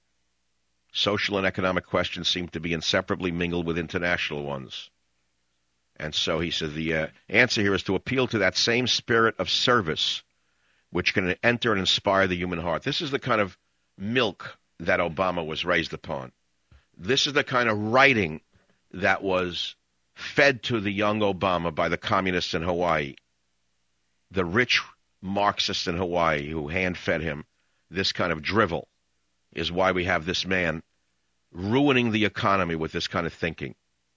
Social and economic questions seem to be inseparably mingled with international ones. And so he says the answer here is to appeal to that same spirit of service which can enter and inspire the human heart. This is the kind of milk that Obama was raised upon. This is the kind of writing that was fed to the young Obama by the communists in Hawaii, the rich Marxists in Hawaii who hand-fed him this kind of drivel, is why we have this man ruining the economy with this kind of thinking.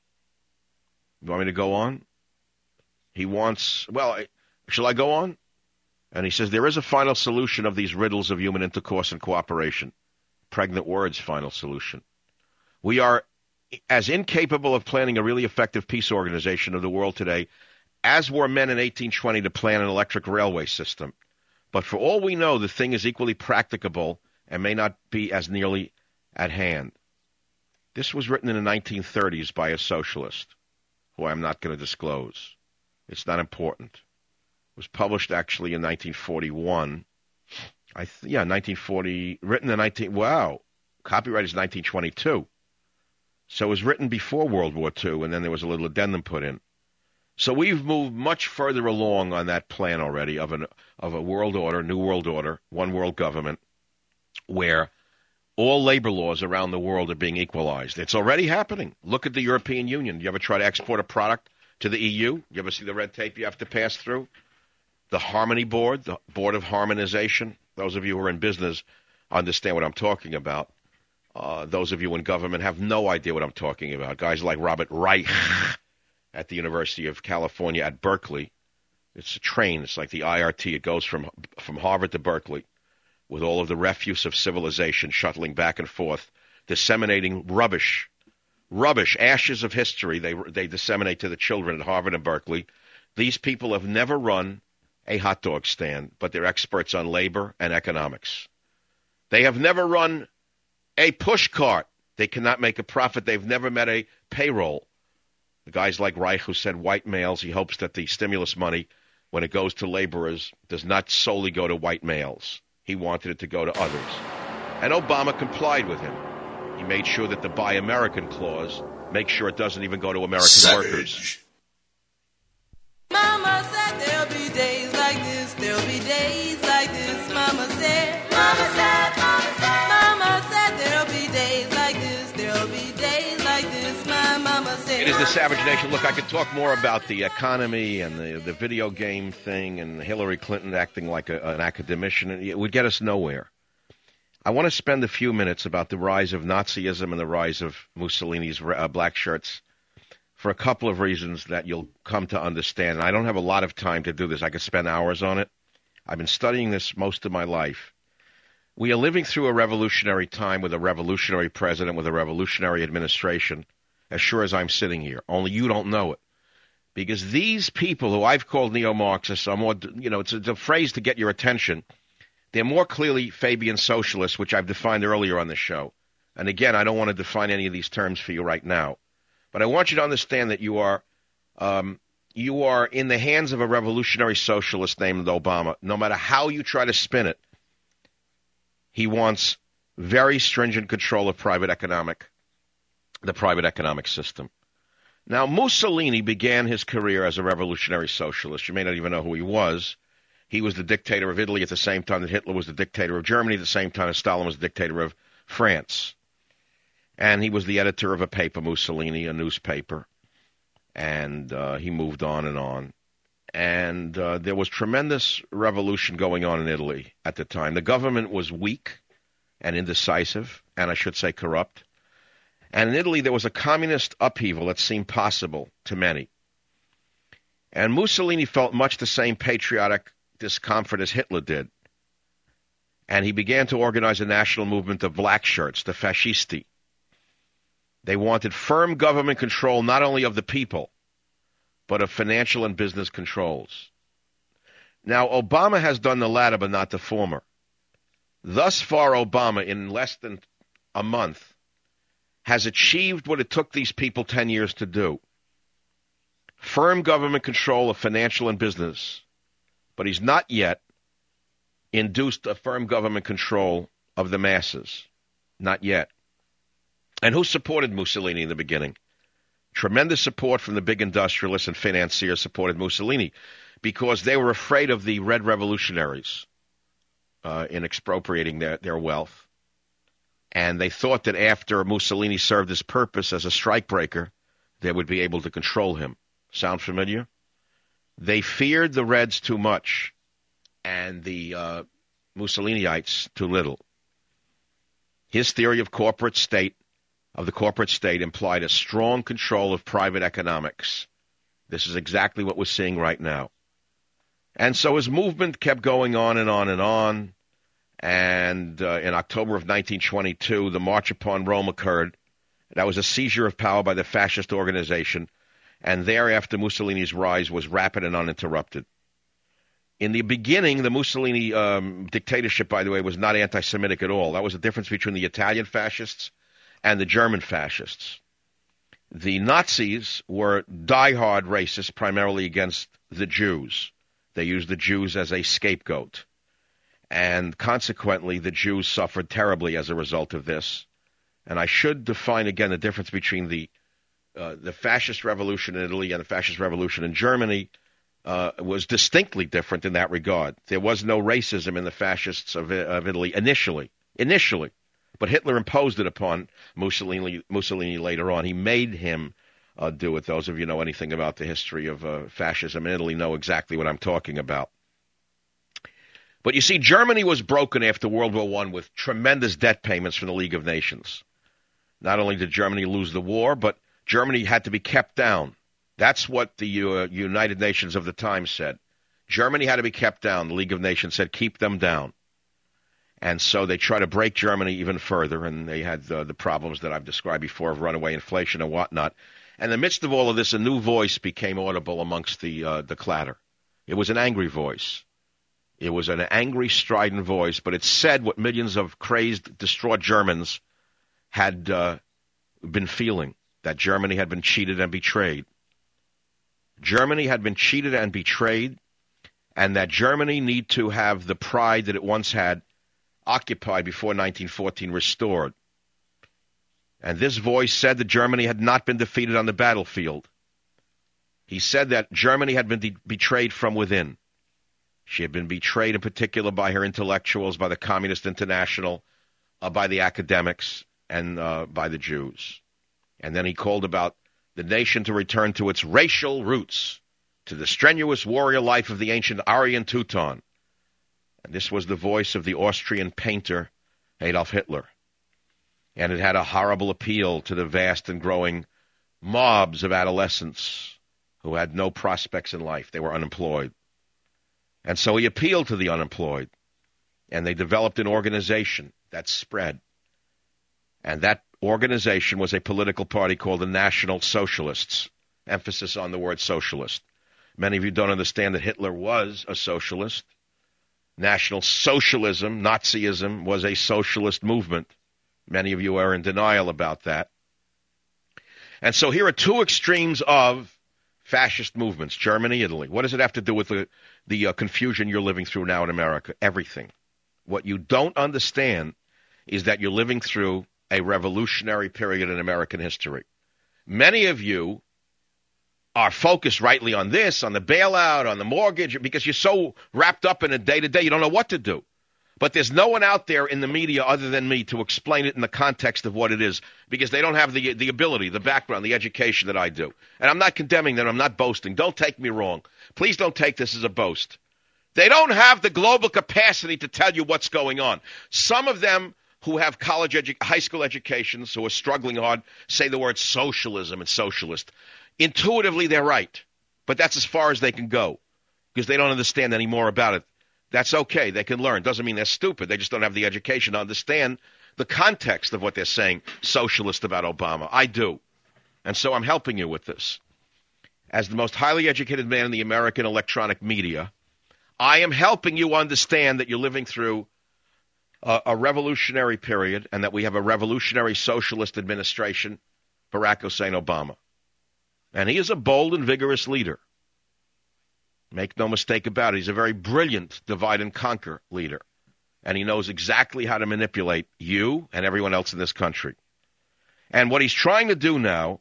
You want me to go on? He wants, shall I go on? And he says, there is a final solution of these riddles of human intercourse and cooperation. Pregnant words, final solution. We are as incapable of planning a really effective peace organization of the world today as were men in 1820 to plan an electric railway system. But for all we know, the thing is equally practicable and may not be as nearly at hand. This was written in the 1930s by a socialist, who I'm not going to disclose. It's not important. It was published actually in 1941. 1940, written in copyright is 1922. So it was written before World War II, and then there was a little addendum put in. So we've moved much further along on that plan already of a world order, new world order, one world government, where all labor laws around the world are being equalized. It's already happening. Look at the European Union. You ever try to export a product to the EU? You ever see the red tape you have to pass through? The Harmony Board, the Board of Harmonization. Those of you who are in business understand what I'm talking about. Those of you in government have no idea what I'm talking about. Guys like Robert Reich at the University of California at Berkeley. It's a train. It's like the IRT. It goes from Harvard to Berkeley with all of the refuse of civilization shuttling back and forth, disseminating rubbish, ashes of history. They disseminate to the children at Harvard and Berkeley. These people have never run a hot dog stand, but they're experts on labor and economics. They have never run a push cart. They cannot make a profit. They've never met a payroll. The guys like Reich, who said white males, he hopes that the stimulus money, when it goes to laborers, does not solely go to white males. He wanted it to go to others. And Obama complied with him. He made sure that the Buy American clause makes sure it doesn't even go to American workers. Mama said there'll be days like this, there'll be days like this. Mama said, Mama said, Mama said, Mama said there'll be days like this, there'll be days like this. My mama said. It is the Savage Nation. Look, I could talk more about the economy and the video game thing and Hillary Clinton acting like an academician. It would get us nowhere. I want to spend a few minutes about the rise of Nazism and the rise of Mussolini's black shirts for a couple of reasons that you'll come to understand. I don't have a lot of time to do this. I could spend hours on it. I've been studying this most of my life. We are living through a revolutionary time with a revolutionary president, with a revolutionary administration, as sure as I'm sitting here. Only you don't know it. Because these people who I've called neo-Marxists are more, it's a phrase to get your attention. They're more clearly Fabian socialists, which I've defined earlier on the show. And again, I don't want to define any of these terms for you right now. But I want you to understand that you are in the hands of a revolutionary socialist named Obama. No matter how you try to spin it, he wants very stringent control of the private economic system. Now, Mussolini began his career as a revolutionary socialist. You may not even know who he was. He was the dictator of Italy at the same time that Hitler was the dictator of Germany, at the same time as Stalin was the dictator of France. And he was the editor of a paper, Mussolini, a newspaper. And he moved on and on. And there was tremendous revolution going on in Italy at the time. The government was weak and indecisive, and I should say corrupt. And in Italy, there was a communist upheaval that seemed possible to many. And Mussolini felt much the same patriotic discomfort as Hitler did. And he began to organize a national movement of black shirts, the fascisti. They wanted firm government control not only of the people, but of financial and business controls. Now, Obama has done the latter, but not the former. Thus far, Obama, in less than a month, has achieved what it took these people 10 years to do. Firm government control of financial and business. But he's not yet induced a firm government control of the masses. Not yet. And who supported Mussolini in the beginning? Tremendous support from the big industrialists and financiers supported Mussolini because they were afraid of the Red Revolutionaries in expropriating their wealth. And they thought that after Mussolini served his purpose as a strikebreaker, they would be able to control him. Sound familiar? They feared the Reds too much and the Mussoliniites too little. His theory of the corporate state implied a strong control of private economics. This is exactly what we're seeing right now. And so his movement kept going on and on and on. And in October of 1922, the March upon Rome occurred. That was a seizure of power by the fascist organization. And thereafter, Mussolini's rise was rapid and uninterrupted. In the beginning, the Mussolini dictatorship, by the way, was not anti-Semitic at all. That was the difference between the Italian fascists and the German fascists. The Nazis were diehard racists, primarily against the Jews. They used the Jews as a scapegoat. And consequently, the Jews suffered terribly as a result of this. And I should define again the difference between the fascist revolution in Italy and the fascist revolution in Germany was distinctly different in that regard. There was no racism in the fascists of Italy initially, but Hitler imposed it upon Mussolini later on. He made him do it. Those of you who know anything about the history of fascism in Italy know exactly what I'm talking about. But you see, Germany was broken after World War I with tremendous debt payments from the League of Nations. Not only did Germany lose the war, but Germany had to be kept down. That's what the United Nations of the time said. Germany had to be kept down. The League of Nations said, keep them down. And so they tried to break Germany even further, and they had the problems that I've described before of runaway inflation and whatnot. And in the midst of all of this, a new voice became audible amongst the clatter. It was an angry voice. It was an angry, strident voice, but it said what millions of crazed, distraught Germans had been feeling, that Germany had been cheated and betrayed. Germany had been cheated and betrayed, and that Germany need to have the pride that it once had occupied before 1914 restored. And this voice said that Germany had not been defeated on the battlefield. He said that Germany had been betrayed from within. She had been betrayed in particular by her intellectuals, by the Communist International, by the academics, and by the Jews. And then he called about the nation to return to its racial roots, to the strenuous warrior life of the ancient Aryan Teuton. And this was the voice of the Austrian painter Adolf Hitler. And it had a horrible appeal to the vast and growing mobs of adolescents who had no prospects in life. They were unemployed. And so he appealed to the unemployed, and they developed an organization that spread. And that organization was a political party called the National Socialists, emphasis on the word socialist. Many of you don't understand that Hitler was a socialist. National Socialism, Nazism, was a socialist movement. Many of you are in denial about that. And so here are two extremes of fascist movements, Germany, Italy. What does it have to do with the confusion you're living through now in America? Everything. What you don't understand is that you're living through a revolutionary period in American history. Many of you are focused rightly on this, on the bailout, on the mortgage, because you're so wrapped up in it day to day, you don't know what to do. But there's no one out there in the media other than me to explain it in the context of what it is, because they don't have the ability, the background, the education that I do. And I'm not condemning them. I'm not boasting. Don't take me wrong. Please don't take this as a boast. They don't have the global capacity to tell you what's going on. Some of them who have high school educations, who are struggling hard, say the word socialism and socialist. Intuitively, they're right. But that's as far as they can go, because they don't understand any more about it. That's okay. They can learn. Doesn't mean they're stupid. They just don't have the education to understand the context of what they're saying, socialist about Obama. I do. And so I'm helping you with this. As the most highly educated man in the American electronic media, I am helping you understand that you're living through a revolutionary period and that we have a revolutionary socialist administration, Barack Hussein Obama. And he is a bold and vigorous leader. Make no mistake about it. He's a very brilliant divide and conquer leader. And he knows exactly how to manipulate you and everyone else in this country. And what he's trying to do now,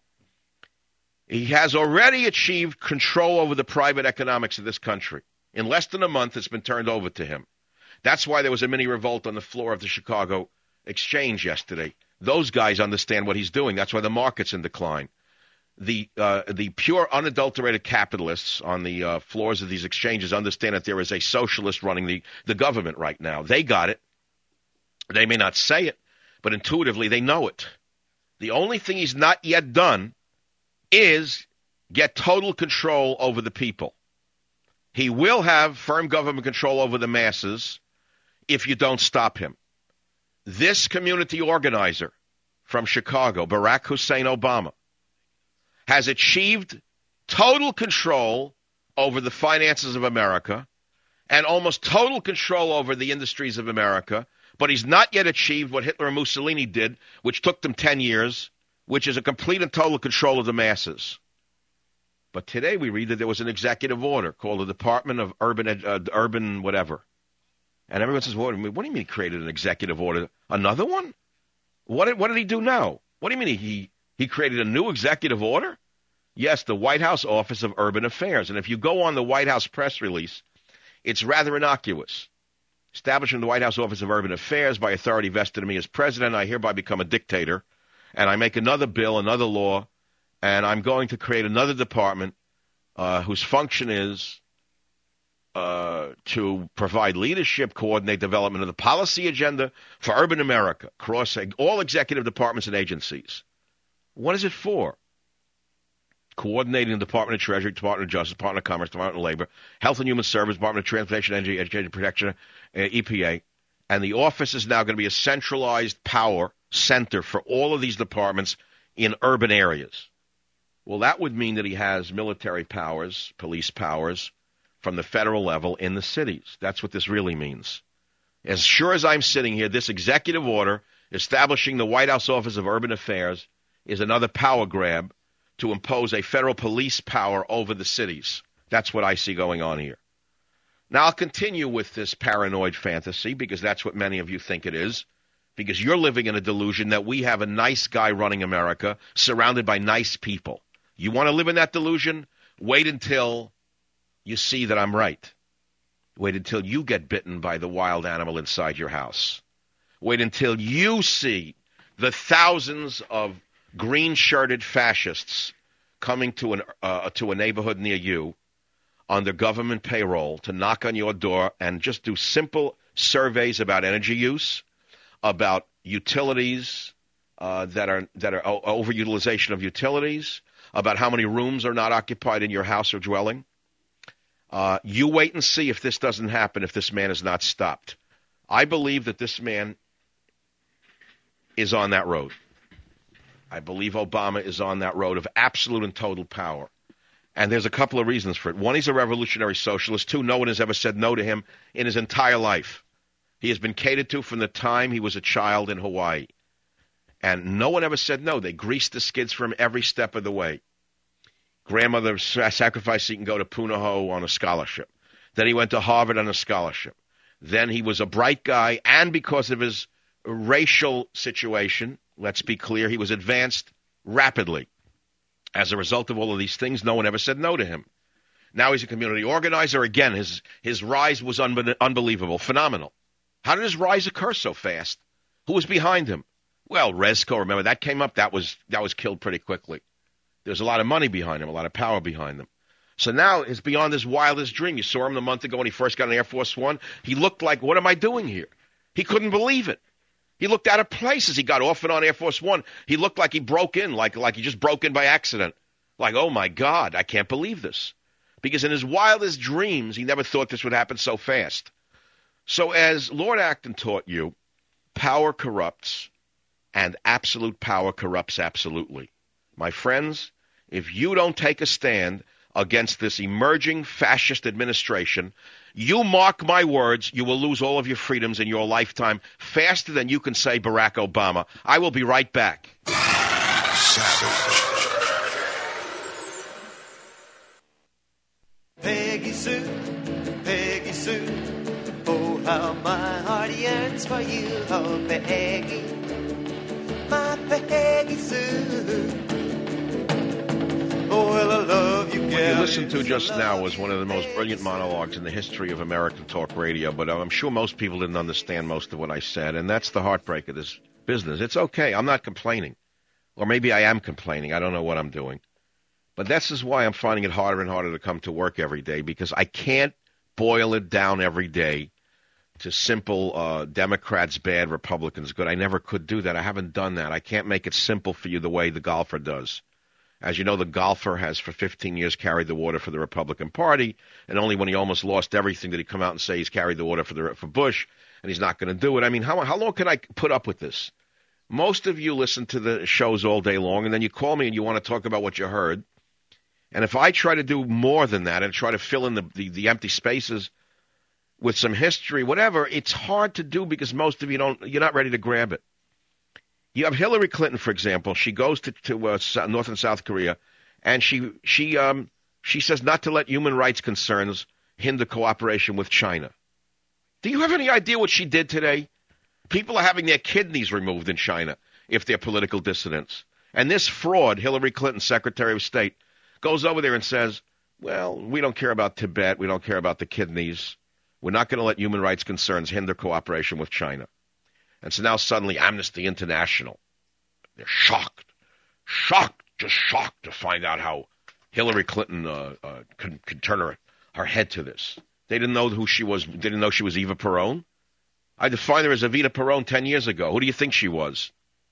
he has already achieved control over the private economics of this country. In less than a month, it's been turned over to him. That's why there was a mini revolt on the floor of the Chicago Exchange yesterday. Those guys understand what he's doing. That's why the market's in decline. The pure, unadulterated capitalists on the floors of these exchanges understand that there is a socialist running the government right now. They got it. They may not say it, but intuitively they know it. The only thing he's not yet done is get total control over the people. He will have firm government control over the masses if you don't stop him. This community organizer from Chicago, Barack Hussein Obama, has achieved total control over the finances of America and almost total control over the industries of America, but he's not yet achieved what Hitler and Mussolini did, which took them 10 years, which is a complete and total control of the masses. But today we read that there was an executive order called the Department of Urban whatever. And everyone says, what do you mean he created an executive order? Another one? What did he do now? What do you mean he created a new executive order? Yes, the White House Office of Urban Affairs. And if you go on the White House press release, it's rather innocuous. Establishing the White House Office of Urban Affairs by authority vested in me as president, I hereby become a dictator, and I make another bill, another law, and I'm going to create another department whose function is to provide leadership, coordinate development of the policy agenda for urban America, across all executive departments and agencies. What is it for? Coordinating the Department of Treasury, Department of Justice, Department of Commerce, Department of Labor, Health and Human Services, Department of Transportation, Energy, Education, Protection, EPA. And the office is now going to be a centralized power center for all of these departments in urban areas. Well, that would mean that he has military powers, police powers, from the federal level in the cities. That's what this really means. As sure as I'm sitting here, this executive order establishing the White House Office of Urban Affairs is another power grab to impose a federal police power over the cities. That's what I see going on here. Now, I'll continue with this paranoid fantasy because that's what many of you think it is, because you're living in a delusion that we have a nice guy running America surrounded by nice people. You want to live in that delusion? Wait until you see that I'm right. Wait until you get bitten by the wild animal inside your house. Wait until you see the thousands of green-shirted fascists coming to a neighborhood near you on their government payroll to knock on your door and just do simple surveys about energy use, about utilities that are overutilization of utilities, about how many rooms are not occupied in your house or dwelling. You wait and see if this doesn't happen, if this man is not stopped. I believe that this man is on that road. I believe Obama is on that road of absolute and total power. And there's a couple of reasons for it. One, he's a revolutionary socialist. Two, no one has ever said no to him in his entire life. He has been catered to from the time he was a child in Hawaii. And no one ever said no. They greased the skids for him every step of the way. Grandmother sacrificed he can go to Punahou on a scholarship. Then he went to Harvard on a scholarship. Then he was a bright guy, and because of his racial situation, let's be clear, he was advanced rapidly. As a result of all of these things, no one ever said no to him. Now he's a community organizer. Again, his rise was unbelievable, phenomenal. How did his rise occur so fast? Who was behind him? Well, Resco, remember, that came up. That was killed pretty quickly. There's a lot of money behind him, a lot of power behind him. So now it's beyond his wildest dream. You saw him a month ago when he first got on Air Force One. He looked like, what am I doing here? He couldn't believe it. He looked out of place as he got off and on Air Force One. He looked like he broke in, like he just broke in by accident. Like, oh, my God, I can't believe this. Because in his wildest dreams, he never thought this would happen so fast. So as Lord Acton taught you, power corrupts, and absolute power corrupts absolutely. My friends, if you don't take a stand against this emerging fascist administration, you mark my words, you will lose all of your freedoms in your lifetime faster than you can say Barack Obama. I will be right back. Savage. Peggy Sue, oh, how my heart yearns for you, oh, Peggy, my Peggy Sue. Oh, well, I love you, girl. What you listened to just now was one of the most brilliant monologues in the history of American talk radio, but I'm sure most people didn't understand most of what I said, and that's the heartbreak of this business. It's okay. I'm not complaining. Or maybe I am complaining. I don't know what I'm doing. But this is why I'm finding it harder and harder to come to work every day, because I can't boil it down every day to simple Democrats bad, Republicans good. I never could do that. I haven't done that. I can't make it simple for you the way the golfer does. As you know, the golfer has for 15 years carried the water for the Republican Party, and only when he almost lost everything did he come out and say he's carried the water for Bush, and he's not going to do it. I mean, how long can I put up with this? Most of you listen to the shows all day long, and then you call me and you want to talk about what you heard. And if I try to do more than that and try to fill in the empty spaces with some history, whatever, it's hard to do because most of you you're not ready to grab it. You have Hillary Clinton, for example. She goes to North and South Korea, and she says not to let human rights concerns hinder cooperation with China. Do you have any idea what she did today? People are having their kidneys removed in China if they're political dissidents. And this fraud, Hillary Clinton, Secretary of State, goes over there and says, well, we don't care about Tibet. We don't care about the kidneys. We're not going to let human rights concerns hinder cooperation with China. And so now suddenly Amnesty International, they're shocked to find out how Hillary Clinton could turn her head to this. They didn't know who she was. Didn't know she was Eva Peron. I defined her as Evita Peron 10 years ago. Who do you think she was?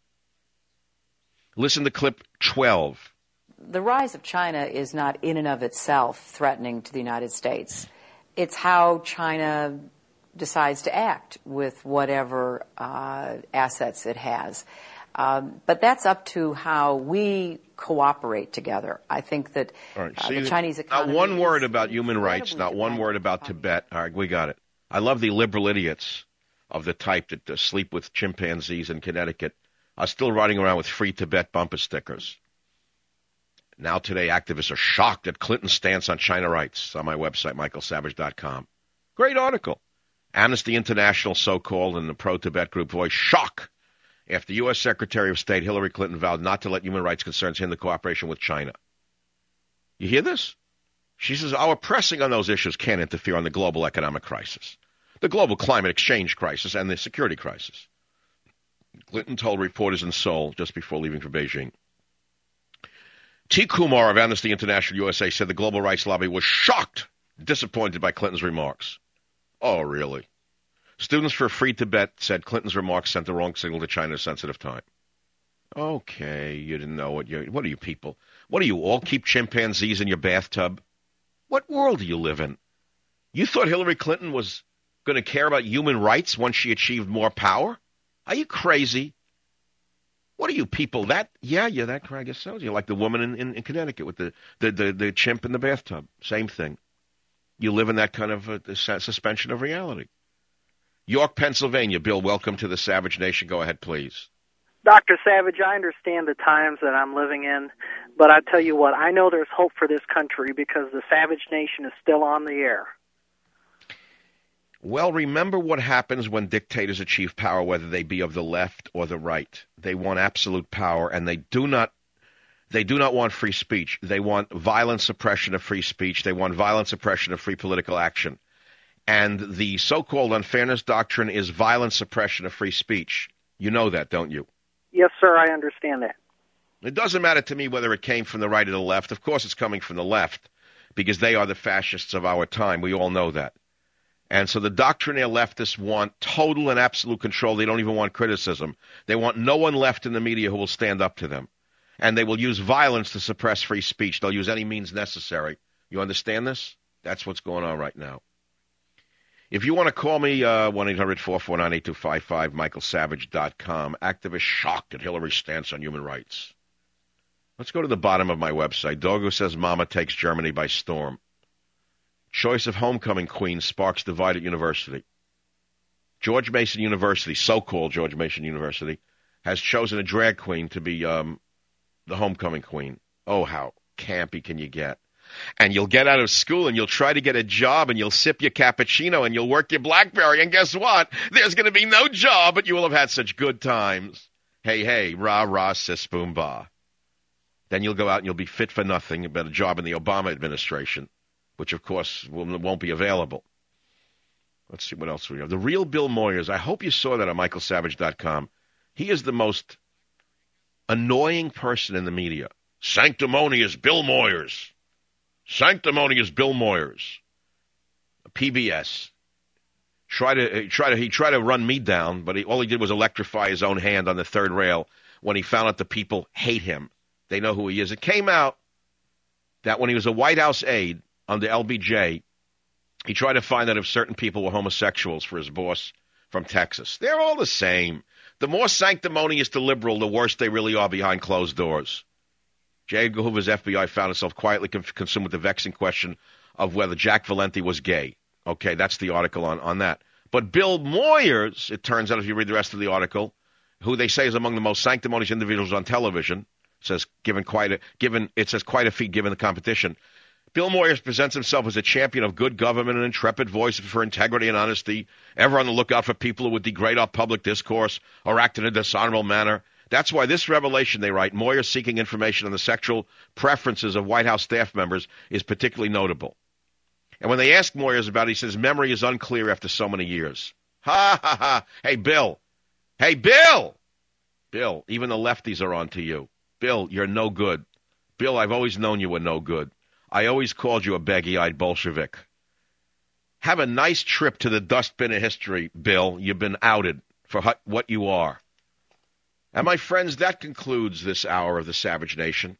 Listen to clip 12. The rise of China is not in and of itself threatening to the United States. It's how China decides to act with whatever assets it has. But that's up to how we cooperate together. I think that All right. the Chinese economy... Not one word about human rights, not one word about Tibet. All right, we got it. I love the liberal idiots of the type that sleep with chimpanzees in Connecticut are still riding around with free Tibet bumper stickers. Now today, activists are shocked at Clinton's stance on China rights. It's on my website, michaelsavage.com. Great article. Amnesty International, so-called, and the pro-Tibet group voiced shock after U.S. Secretary of State Hillary Clinton vowed not to let human rights concerns hinder cooperation with China. You hear this? She says, our pressing on those issues can't interfere on the global economic crisis, the global climate exchange crisis, and the security crisis. Clinton told reporters in Seoul just before leaving for Beijing. T. Kumar of Amnesty International USA said the global rights lobby was shocked, disappointed by Clinton's remarks. Oh, really? Students for Free Tibet said Clinton's remarks sent the wrong signal to China at a sensitive time. Okay, you didn't know what are you people? What do you all keep chimpanzees in your bathtub? What world do you live in? You thought Hillary Clinton was going to care about human rights once she achieved more power? Are you crazy? What are you people? That I guess so. You're like the woman in Connecticut with the chimp in the bathtub. Same thing. You live in that kind of suspension of reality. York, Pennsylvania. Bill, welcome to the Savage Nation. Go ahead, please. Dr. Savage, I understand the times that I'm living in, but I tell you what, I know there's hope for this country because the Savage Nation is still on the air. Well, remember what happens when dictators achieve power, whether they be of the left or the right. They want absolute power, and they do not want free speech. They want violent suppression of free speech. They want violent suppression of free political action. And the so-called unfairness doctrine is violent suppression of free speech. You know that, don't you? Yes, sir, I understand that. It doesn't matter to me whether it came from the right or the left. Of course it's coming from the left because they are the fascists of our time. We all know that. And so the doctrinaire leftists want total and absolute control. They don't even want criticism. They want no one left in the media who will stand up to them. And they will use violence to suppress free speech. They'll use any means necessary. You understand this? That's what's going on right now. If you want to call me, 1-800-449-8255, michaelsavage.com. Activists shocked at Hillary's stance on human rights. Let's go to the bottom of my website. Dogo says Mama takes Germany by storm. Choice of homecoming queen sparks divide at university. George Mason University, so-called George Mason University, has chosen a drag queen to be the homecoming queen. Oh, how campy can you get? And you'll get out of school and you'll try to get a job and you'll sip your cappuccino and you'll work your BlackBerry. And guess what? There's going to be no job, but you will have had such good times. Hey, hey, rah, rah, sis, boom, bah. Then you'll go out and you'll be fit for nothing about a job in the Obama administration, which, of course, won't be available. Let's see what else we have. The real Bill Moyers. I hope you saw that on michaelsavage.com. He is the most annoying person in the media. Sanctimonious Bill Moyers. Sanctimonious Bill Moyers. PBS. He tried to run me down, but all he did was electrify his own hand on the third rail when he found out the people hate him. They know who he is. It came out that when he was a White House aide under LBJ, he tried to find out if certain people were homosexuals for his boss from Texas. They're all the same. The more sanctimonious the liberal, the worse they really are behind closed doors. J. Edgar Hoover's FBI found itself quietly consumed with the vexing question of whether Jack Valenti was gay. Okay, that's the article on that. But Bill Moyers, it turns out, if you read the rest of the article, who they say is among the most sanctimonious individuals on television, says quite a feat given the competition. Bill Moyers presents himself as a champion of good government and intrepid voice for integrity and honesty, ever on the lookout for people who would degrade our public discourse or act in a dishonorable manner. That's why this revelation, they write, Moyers seeking information on the sexual preferences of White House staff members is particularly notable. And when they ask Moyers about it, he says memory is unclear after so many years. Ha, ha, ha. Hey, Bill. Hey, Bill. Bill, even the lefties are on to you. Bill, you're no good. Bill, I've always known you were no good. I always called you a baggy-eyed Bolshevik. Have a nice trip to the dustbin of history, Bill. You've been outed for what you are. And my friends, that concludes this hour of the Savage Nation.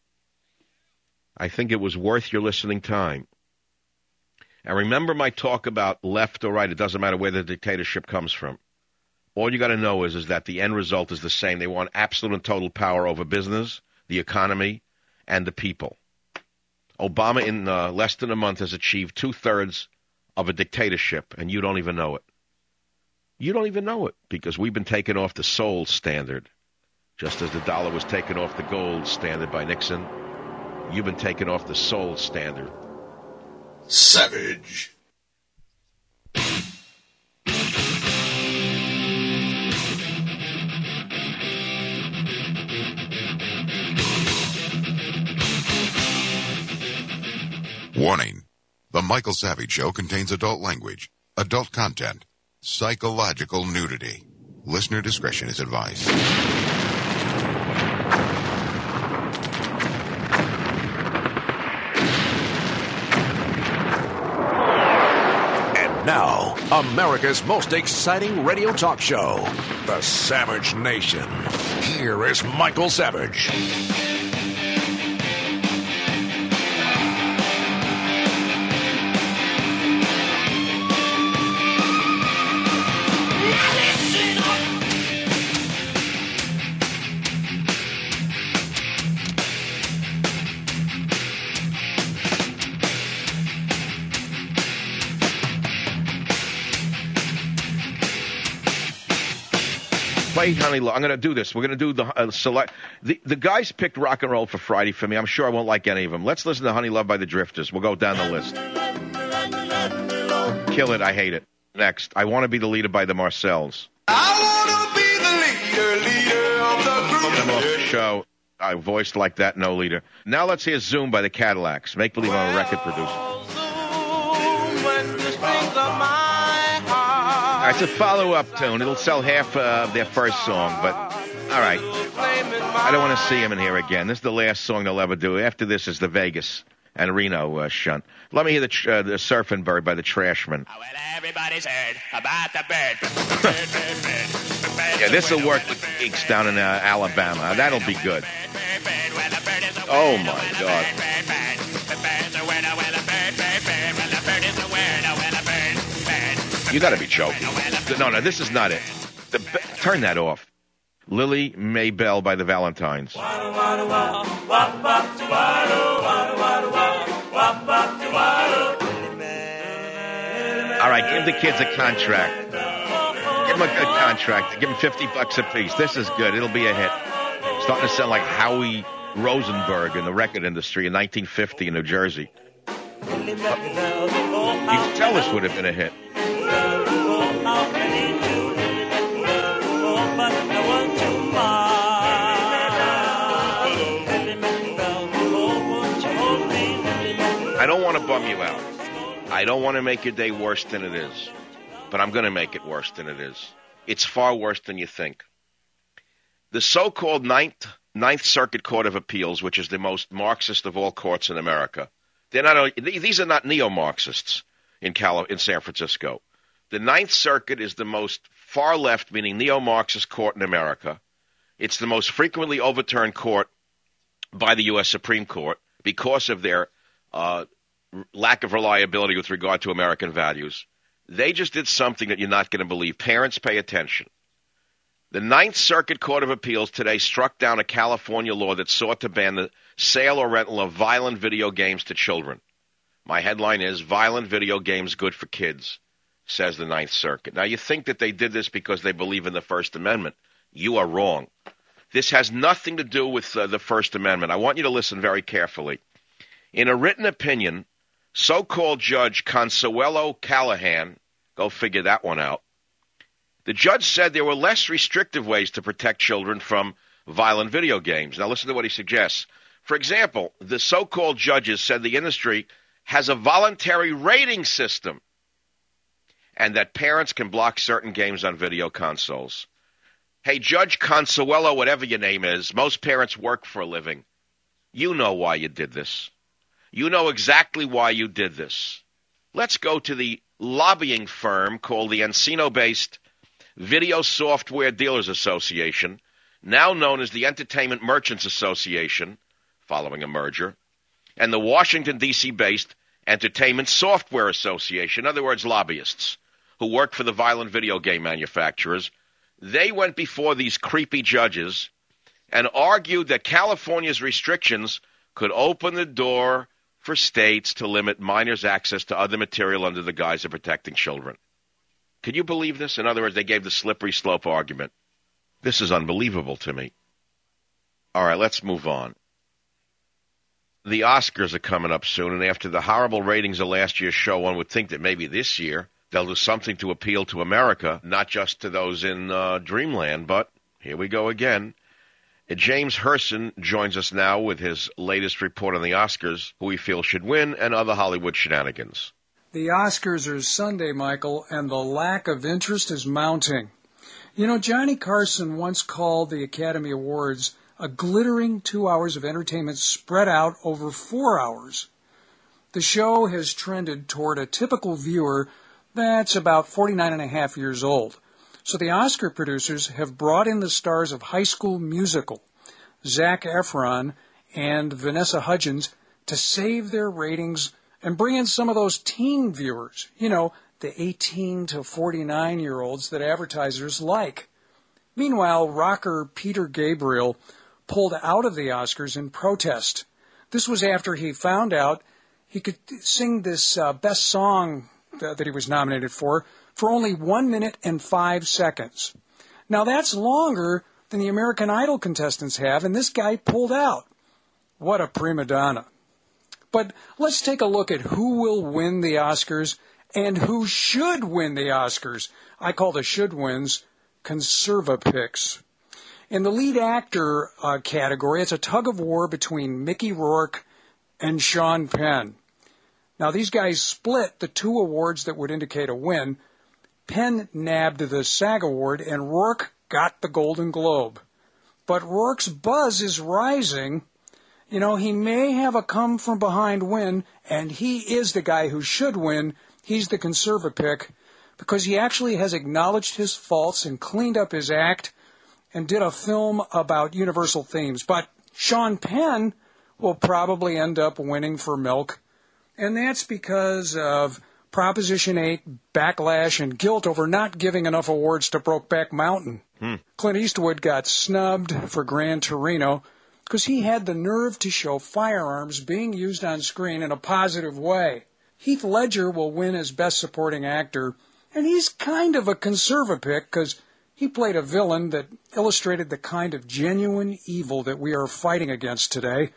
I think it was worth your listening time. And remember my talk about left or right. It doesn't matter where the dictatorship comes from. All you got to know is that the end result is the same. They want absolute and total power over business, the economy, and the and the people. Obama, in less than a month, has achieved 2/3 of a dictatorship, and you don't even know it. You don't even know it, because we've been taken off the soul standard. Just as the dollar was taken off the gold standard by Nixon, you've been taken off the soul standard. Savage. Warning. The Michael Savage Show contains adult language, adult content, psychological nudity. Listener discretion is advised. And now, America's most exciting radio talk show, The Savage Nation. Here is Michael Savage. Play Honey Love. I'm going to do this. We're going to do the select. The guys picked rock and roll for Friday for me. I'm sure I won't like any of them. Let's listen to Honey Love by the Drifters. We'll go down the list. Kill It. I Hate It. Next. I Want to Be the Leader by the Marcells. I want to be the leader of the group. I'm off the show. I voiced like that, no leader. Now let's hear Zoom by the Cadillacs. Make believe I'm a record producer. All right, it's a follow-up tune. It'll sell half of their first song, but all right. I don't want to see him in here again. This is the last song they'll ever do. After this is the Vegas and Reno shunt. Let me hear the Surfing Bird by the Trashmen. Well, everybody's heard about the bird. Yeah, this will work with geeks down in Alabama. That'll be good. Oh, my God. You got to be joking. No, this is not it. Turn that off. Lily Maybell by the Valentines. All right, give the kids a contract. Give them a good contract. Give them $50 a piece. This is good. It'll be a hit. Starting to sound like Howie Rosenberg in the record industry in 1950 in New Jersey. You can tell this would have been a hit. I don't want to bum you out. I don't want to make your day worse than it is. But I'm going to make it worse than it is. It's far worse than you think. The so-called Ninth Circuit Court of Appeals, which is the most Marxist of all courts in America, these are not neo-Marxists in San Francisco. The Ninth Circuit is the most far-left, meaning neo-Marxist court in America. It's the most frequently overturned court by the U.S. Supreme Court because of their lack of reliability with regard to American values. They just did something that you're not going to believe. Parents, pay attention. The Ninth Circuit Court of Appeals today struck down a California law that sought to ban the sale or rental of violent video games to children. My headline is, Violent Video Games Good for Kids, says the Ninth Circuit. Now, you think that they did this because they believe in the First Amendment. You are wrong. This has nothing to do with the First Amendment. I want you to listen very carefully. In a written opinion, so-called Judge Consuelo Callahan, go figure that one out, the judge said there were less restrictive ways to protect children from violent video games. Now listen to what he suggests. For example, the so-called judges said the industry has a voluntary rating system and that parents can block certain games on video consoles. Hey, Judge Consuelo, whatever your name is, most parents work for a living. You know why you did this. You know exactly why you did this. Let's go to the lobbying firm called the Encino-based Video Software Dealers Association, now known as the Entertainment Merchants Association, following a merger, and the Washington, D.C.-based Entertainment Software Association, in other words, lobbyists, who work for the violent video game manufacturers. They went before these creepy judges and argued that California's restrictions could open the door for states to limit minors' access to other material under the guise of protecting children. Can you believe this? In other words, they gave the slippery slope argument. This is unbelievable to me. All right, let's move on. The Oscars are coming up soon, and after the horrible ratings of last year's show, one would think that maybe this year they'll do something to appeal to America, not just to those in Dreamland, but here we go again. James Herson joins us now with his latest report on the Oscars, who he feels should win, and other Hollywood shenanigans. The Oscars are Sunday, Michael, and the lack of interest is mounting. You know, Johnny Carson once called the Academy Awards a glittering 2 hours of entertainment spread out over 4 hours. The show has trended toward a typical viewer that's about 49 and a half years old. So the Oscar producers have brought in the stars of High School Musical, Zac Efron and Vanessa Hudgens, to save their ratings and bring in some of those teen viewers, you know, the 18 to 49-year-olds that advertisers like. Meanwhile, rocker Peter Gabriel pulled out of the Oscars in protest. This was after he found out he could sing this best song that he was nominated for only 1 minute and 5 seconds. Now that's longer than the American Idol contestants have, and this guy pulled out. What a prima donna. But let's take a look at who will win the Oscars and who should win the Oscars. I call the should wins conservapicks. In the lead actor category, it's a tug-of-war between Mickey Rourke and Sean Penn. Now, these guys split the 2 awards that would indicate a win. Penn nabbed the SAG Award, and Rourke got the Golden Globe. But Rourke's buzz is rising. You know, he may have a come-from-behind win, and he is the guy who should win. He's the conservapick, because he actually has acknowledged his faults and cleaned up his act and did a film about universal themes. But Sean Penn will probably end up winning for Milk, and that's because of Proposition 8, backlash, and guilt over not giving enough awards to Brokeback Mountain. Clint Eastwood got snubbed for Gran Torino because he had the nerve to show firearms being used on screen in a positive way. Heath Ledger will win as Best Supporting Actor, and he's kind of a conservapick because he played a villain that illustrated the kind of genuine evil that we are fighting against today.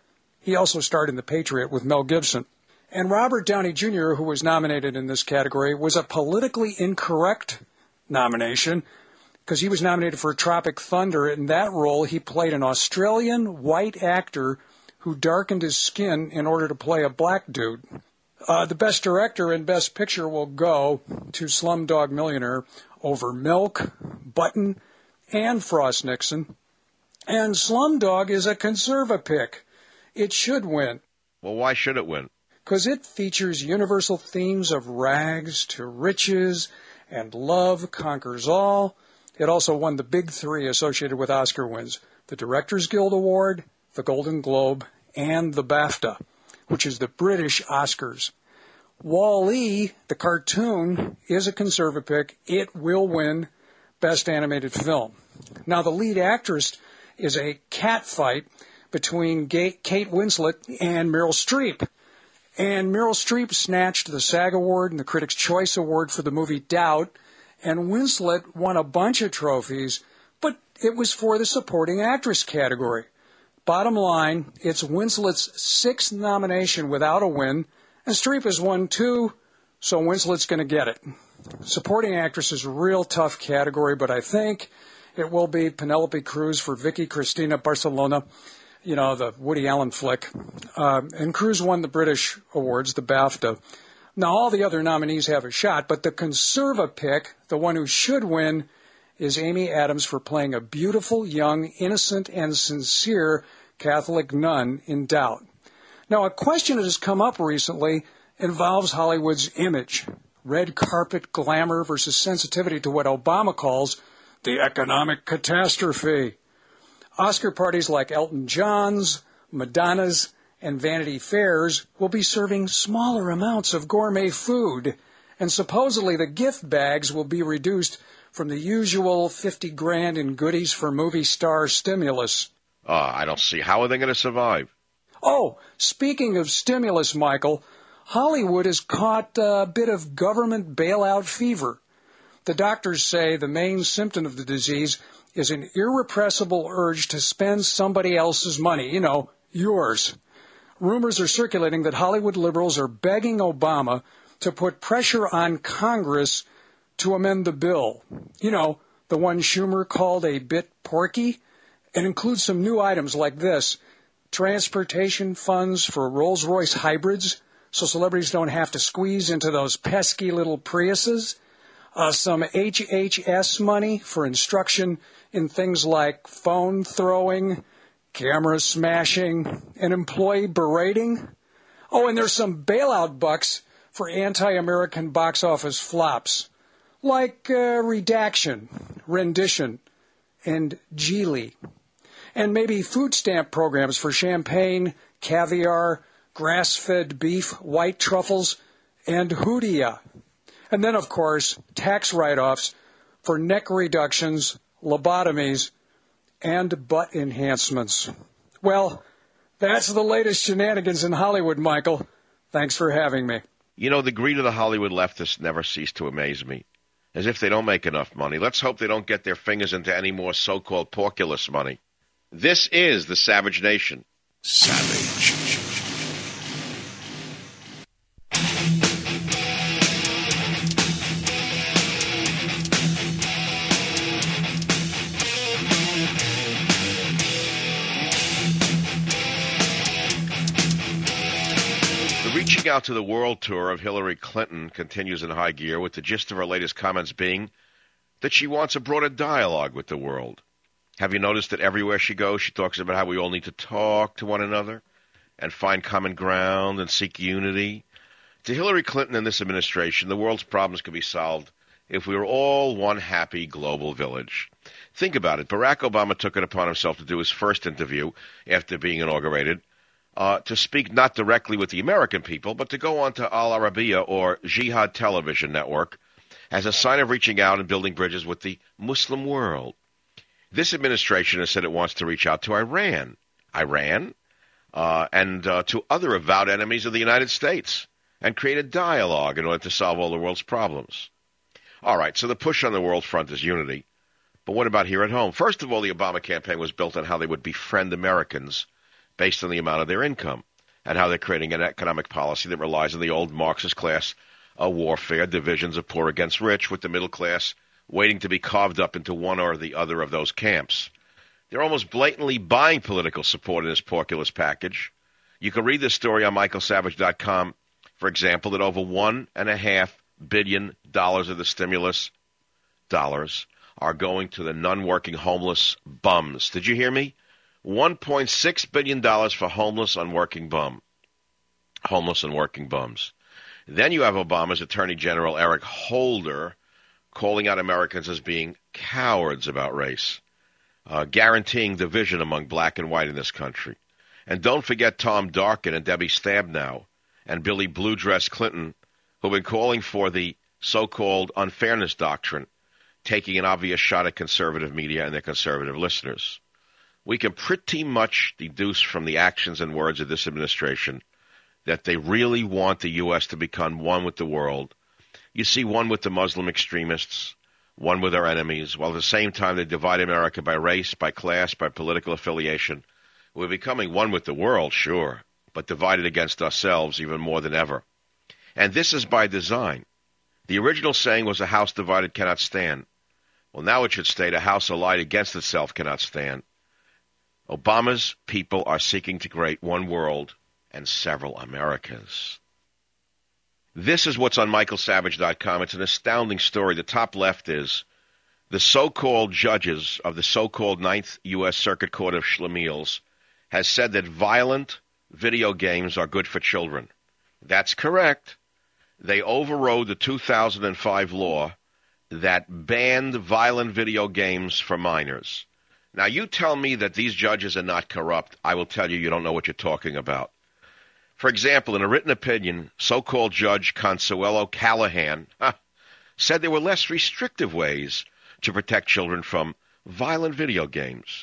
He also starred in The Patriot with Mel Gibson. And Robert Downey Jr., who was nominated in this category, was a politically incorrect nomination because he was nominated for Tropic Thunder. In that role, he played an Australian white actor who darkened his skin in order to play a black dude. The Best Director and Best Picture will go to Slumdog Millionaire over Milk, Button, and Frost Nixon. And Slumdog is a conservapick. It should win. Well, why should it win? Because it features universal themes of rags to riches and love conquers all. It also won the big 3 associated with Oscar wins: the Directors Guild Award, the Golden Globe, and the BAFTA, which is the British Oscars. Wall-E, the cartoon, is a conservapick. It will win Best Animated Film. Now, the lead actress is a catfight between Kate Winslet and Meryl Streep. And Meryl Streep snatched the SAG Award and the Critics' Choice Award for the movie Doubt, and Winslet won a bunch of trophies, but it was for the Supporting Actress category. Bottom line, it's Winslet's 6th nomination without a win, and Streep has won 2, so Winslet's going to get it. Supporting Actress is a real tough category, but I think it will be Penelope Cruz for Vicky Cristina Barcelona, you know, the Woody Allen flick. And Cruz won the British awards, the BAFTA. Now, all the other nominees have a shot, but the conservapick, the one who should win, is Amy Adams for playing a beautiful, young, innocent, and sincere Catholic nun in Doubt. Now, a question that has come up recently involves Hollywood's image. Red carpet glamour versus sensitivity to what Obama calls the economic catastrophe. Oscar parties like Elton John's, Madonna's, and Vanity Fair's will be serving smaller amounts of gourmet food, and supposedly the gift bags will be reduced from the usual $50,000 in goodies for movie star stimulus. I don't see. How are they going to survive? Oh, speaking of stimulus, Michael, Hollywood has caught a bit of government bailout fever. The doctors say the main symptom of the disease is an irrepressible urge to spend somebody else's money, yours. Rumors are circulating that Hollywood liberals are begging Obama to put pressure on Congress to amend the bill. The one Schumer called a bit porky, and includes some new items like this: transportation funds for Rolls-Royce hybrids, so celebrities don't have to squeeze into those pesky little Priuses, some HHS money for instruction in things like phone throwing, camera smashing, and employee berating. Oh, and there's some bailout bucks for anti-American box office flops, like Redaction, Rendition, and Geely. And maybe food stamp programs for champagne, caviar, grass-fed beef, white truffles, and Hoodia. And then, of course, tax write-offs for neck reductions, lobotomies, and butt enhancements. Well, that's the latest shenanigans in Hollywood, Michael. Thanks for having me. The greed of the Hollywood leftists never cease to amaze me. As if they don't make enough money. Let's hope they don't get their fingers into any more so-called porculus money. This is the Savage Nation. Savage. Reaching out to the world tour of Hillary Clinton continues in high gear, with the gist of her latest comments being that she wants a broader dialogue with the world. Have you noticed that everywhere she goes, she talks about how we all need to talk to one another and find common ground and seek unity? To Hillary Clinton and this administration, the world's problems could be solved if we were all one happy global village. Think about it. Barack Obama took it upon himself to do his first interview after being inaugurated, to speak not directly with the American people, but to go on to Al Arabiya or Jihad television network as a sign of reaching out and building bridges with the Muslim world. This administration has said it wants to reach out to Iran, and to other avowed enemies of the United States and create a dialogue in order to solve all the world's problems. All right, so the push on the world front is unity. But what about here at home? First of all, the Obama campaign was built on how they would befriend Americans based on the amount of their income, and how they're creating an economic policy that relies on the old Marxist class warfare, divisions of poor against rich, with the middle class waiting to be carved up into one or the other of those camps. They're almost blatantly buying political support in this porculus package. You can read this story on michaelsavage.com, for example, that over $1.5 billion of the stimulus dollars are going to the non-working homeless bums. Did you hear me? $1.6 billion for homeless and working bums. Then you have Obama's Attorney General Eric Holder calling out Americans as being cowards about race, guaranteeing division among black and white in this country. And don't forget Tom Darkin and Debbie Stabenow and Billy Blue Dress Clinton, who've been calling for the so-called unfairness doctrine, taking an obvious shot at conservative media and their conservative listeners. We can pretty much deduce from the actions and words of this administration that they really want the U.S. to become one with the world. You see, one with the Muslim extremists, one with our enemies, while at the same time they divide America by race, by class, by political affiliation. We're becoming one with the world, sure, but divided against ourselves even more than ever. And this is by design. The original saying was, a house divided cannot stand. Well, now it should state, a house allied against itself cannot stand. Obama's people are seeking to create one world and several Americas. This is what's on michaelsavage.com. It's an astounding story. The top left is the so-called judges of the so-called Ninth U.S. Circuit Court of Schlemiels has said that violent video games are good for children. That's correct. They overrode the 2005 law that banned violent video games for minors. Now, you tell me that these judges are not corrupt. I will tell you, you don't know what you're talking about. For example, in a written opinion, so-called Judge Consuelo Callahan said there were less restrictive ways to protect children from violent video games.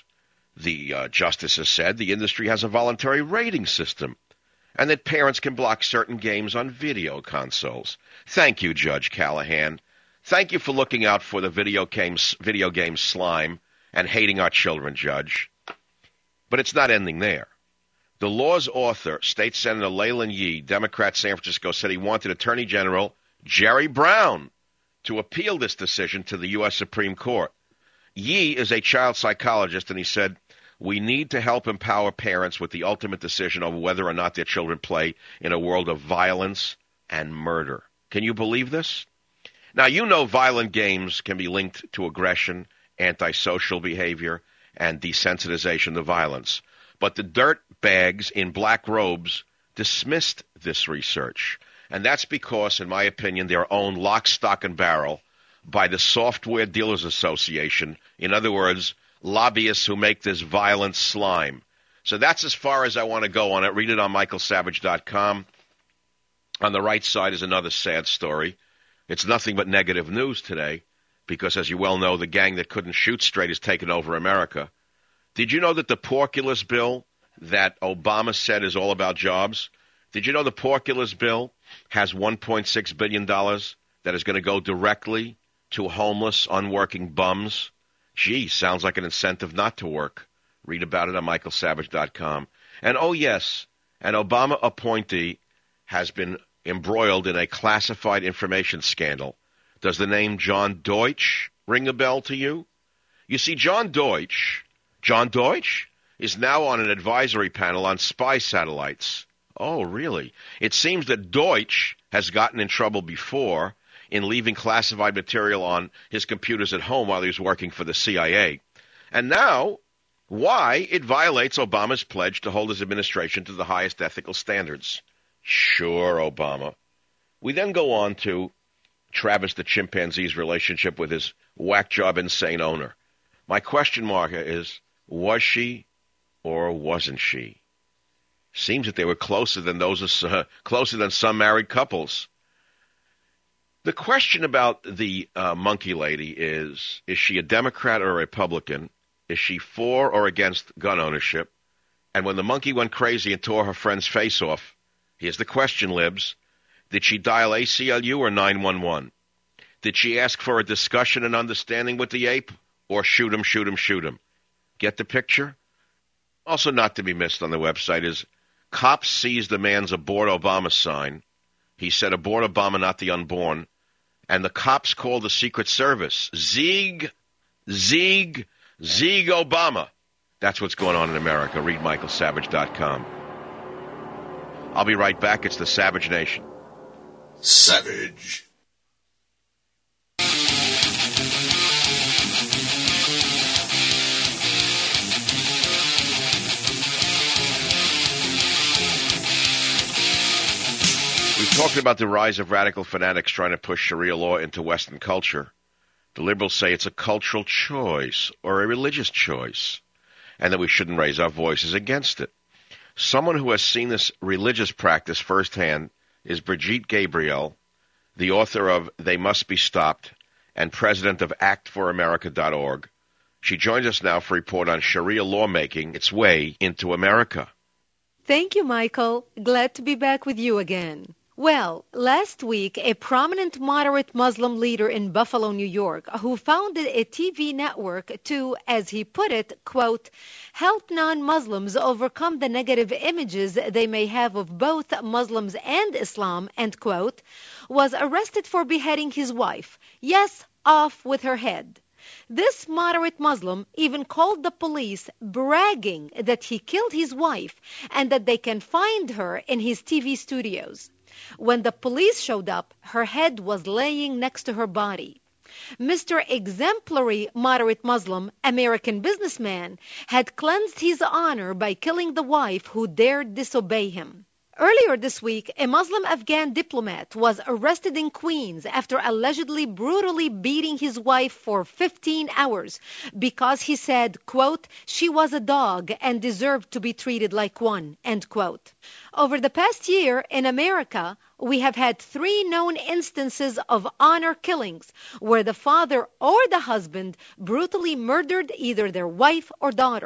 The justice has said the industry has a voluntary rating system and that parents can block certain games on video consoles. Thank you, Judge Callahan. Thank you for looking out for the video game slime and hating our children, Judge. But it's not ending there. The law's author, State Senator Leyland Yee, Democrat, San Francisco, said he wanted Attorney General Jerry Brown to appeal this decision to the U.S. Supreme Court. Yee is a child psychologist, and he said, we need to help empower parents with the ultimate decision over whether or not their children play in a world of violence and murder. Can you believe this? Now, you know violent games can be linked to aggression, antisocial behavior, and desensitization to violence. But the dirt bags in black robes dismissed this research. And that's because, in my opinion, they're owned lock, stock, and barrel by the Software Dealers Association. In other words, lobbyists who make this violent slime. So that's as far as I want to go on it. Read it on michaelsavage.com. On the right side is another sad story. It's nothing but negative news today because, as you well know, the gang that couldn't shoot straight has taken over America. Did you know that the Porculus bill that Obama said is all about jobs? Did you know the Porculus bill has $1.6 billion that is going to go directly to homeless, unworking bums? Gee, sounds like an incentive not to work. Read about it on michaelsavage.com. And oh yes, an Obama appointee has been embroiled in a classified information scandal. Does the name John Deutch ring a bell to you? You see, John Deutch is now on an advisory panel on spy satellites. Oh, really? It seems that Deutch has gotten in trouble before in leaving classified material on his computers at home while he was working for the CIA. And now, why? It violates Obama's pledge to hold his administration to the highest ethical standards. Sure, Obama. We then go on to Travis the chimpanzee's relationship with his whack job insane owner. My question mark is, was she or wasn't she? Seems that they were closer than some married couples. The question about the monkey lady is she a Democrat or a Republican? Is she for or against gun ownership? And when the monkey went crazy and tore her friend's face off, here's the question, Libs. Did she dial ACLU or 911? Did she ask for a discussion and understanding with the ape or shoot him, shoot him, shoot him? Get the picture? Also not to be missed on the website is cops seized the man's abort Obama sign. He said abort Obama, not the unborn. And the cops called the Secret Service. Zig Obama. That's what's going on in America. Read michaelsavage.com. I'll be right back. It's the Savage Nation. Savage. We've talked about the rise of radical fanatics trying to push Sharia law into Western culture. The liberals say it's a cultural choice or a religious choice, and that we shouldn't raise our voices against it. Someone who has seen this religious practice firsthand is Brigitte Gabriel, the author of They Must Be Stopped and president of actforamerica.org. She joins us now for a report on Sharia law making its way into America. Thank you, Michael. Glad to be back with you again. Well, last week, a prominent moderate Muslim leader in Buffalo, New York, who founded a TV network to, as he put it, quote, help non-Muslims overcome the negative images they may have of both Muslims and Islam, end quote, was arrested for beheading his wife. Yes, off with her head. This moderate Muslim even called the police, bragging that he killed his wife and that they can find her in his TV studios. When the police showed up, her head was laying next to her body. Mr. Exemplary Moderate Muslim, American businessman, had cleansed his honor by killing the wife who dared disobey him. Earlier this week, a Muslim Afghan diplomat was arrested in Queens after allegedly brutally beating his wife for 15 hours because he said, quote, she was a dog and deserved to be treated like one, end quote. Over the past year in America, we have had 3 known instances of honor killings where the father or the husband brutally murdered either their wife or daughter.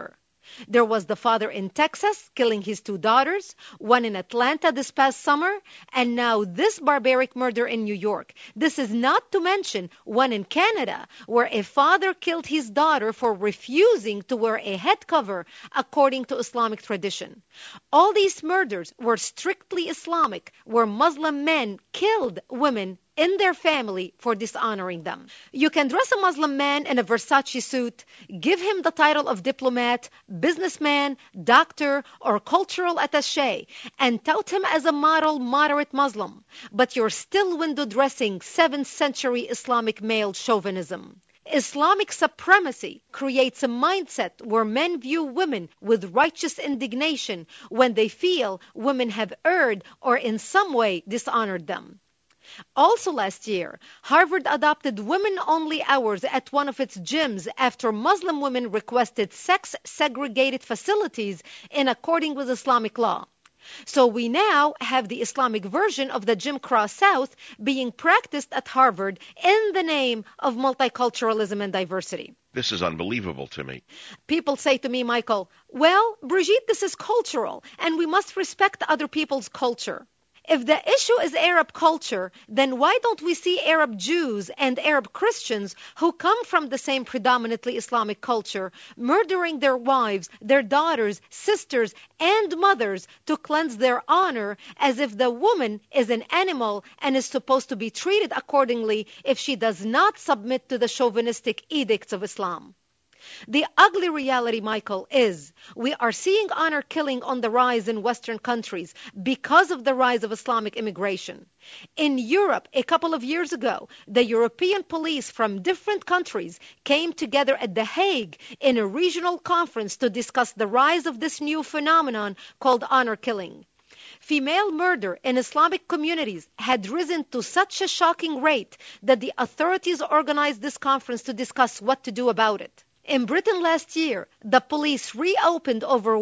There was the father in Texas killing his 2 daughters, one in Atlanta this past summer, and now this barbaric murder in New York. This is not to mention one in Canada, where a father killed his daughter for refusing to wear a head cover according to Islamic tradition. All these murders were strictly Islamic, where Muslim men killed women in their family for dishonoring them. You can dress a Muslim man in a Versace suit, give him the title of diplomat, businessman, doctor, or cultural attaché, and tout him as a model moderate Muslim, but you're still window dressing 7th century Islamic male chauvinism. Islamic supremacy creates a mindset where men view women with righteous indignation when they feel women have erred or in some way dishonored them. Also last year, Harvard adopted women-only hours at one of its gyms after Muslim women requested sex-segregated facilities in accordance with Islamic law. So we now have the Islamic version of the Jim Crow South being practiced at Harvard in the name of multiculturalism and diversity. This is unbelievable to me. People say to me, Michael, well, Brigitte, this is cultural, and we must respect other people's culture. If the issue is Arab culture, then why don't we see Arab Jews and Arab Christians who come from the same predominantly Islamic culture murdering their wives, their daughters, sisters, and mothers to cleanse their honor as if the woman is an animal and is supposed to be treated accordingly if she does not submit to the chauvinistic edicts of Islam? The ugly reality, Michael, is we are seeing honor killing on the rise in Western countries because of the rise of Islamic immigration. In Europe, a couple of years ago, the European police from different countries came together at The Hague in a regional conference to discuss the rise of this new phenomenon called honor killing. Female murder in Islamic communities had risen to such a shocking rate that the authorities organized this conference to discuss what to do about it. In Britain last year, the police reopened over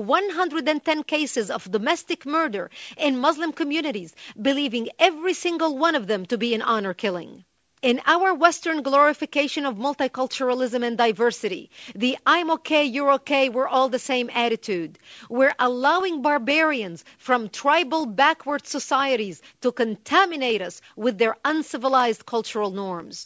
110 cases of domestic murder in Muslim communities, believing every single one of them to be an honor killing. In our Western glorification of multiculturalism and diversity, the I'm okay, you're okay, we're all the same attitude, we're allowing barbarians from tribal backward societies to contaminate us with their uncivilized cultural norms.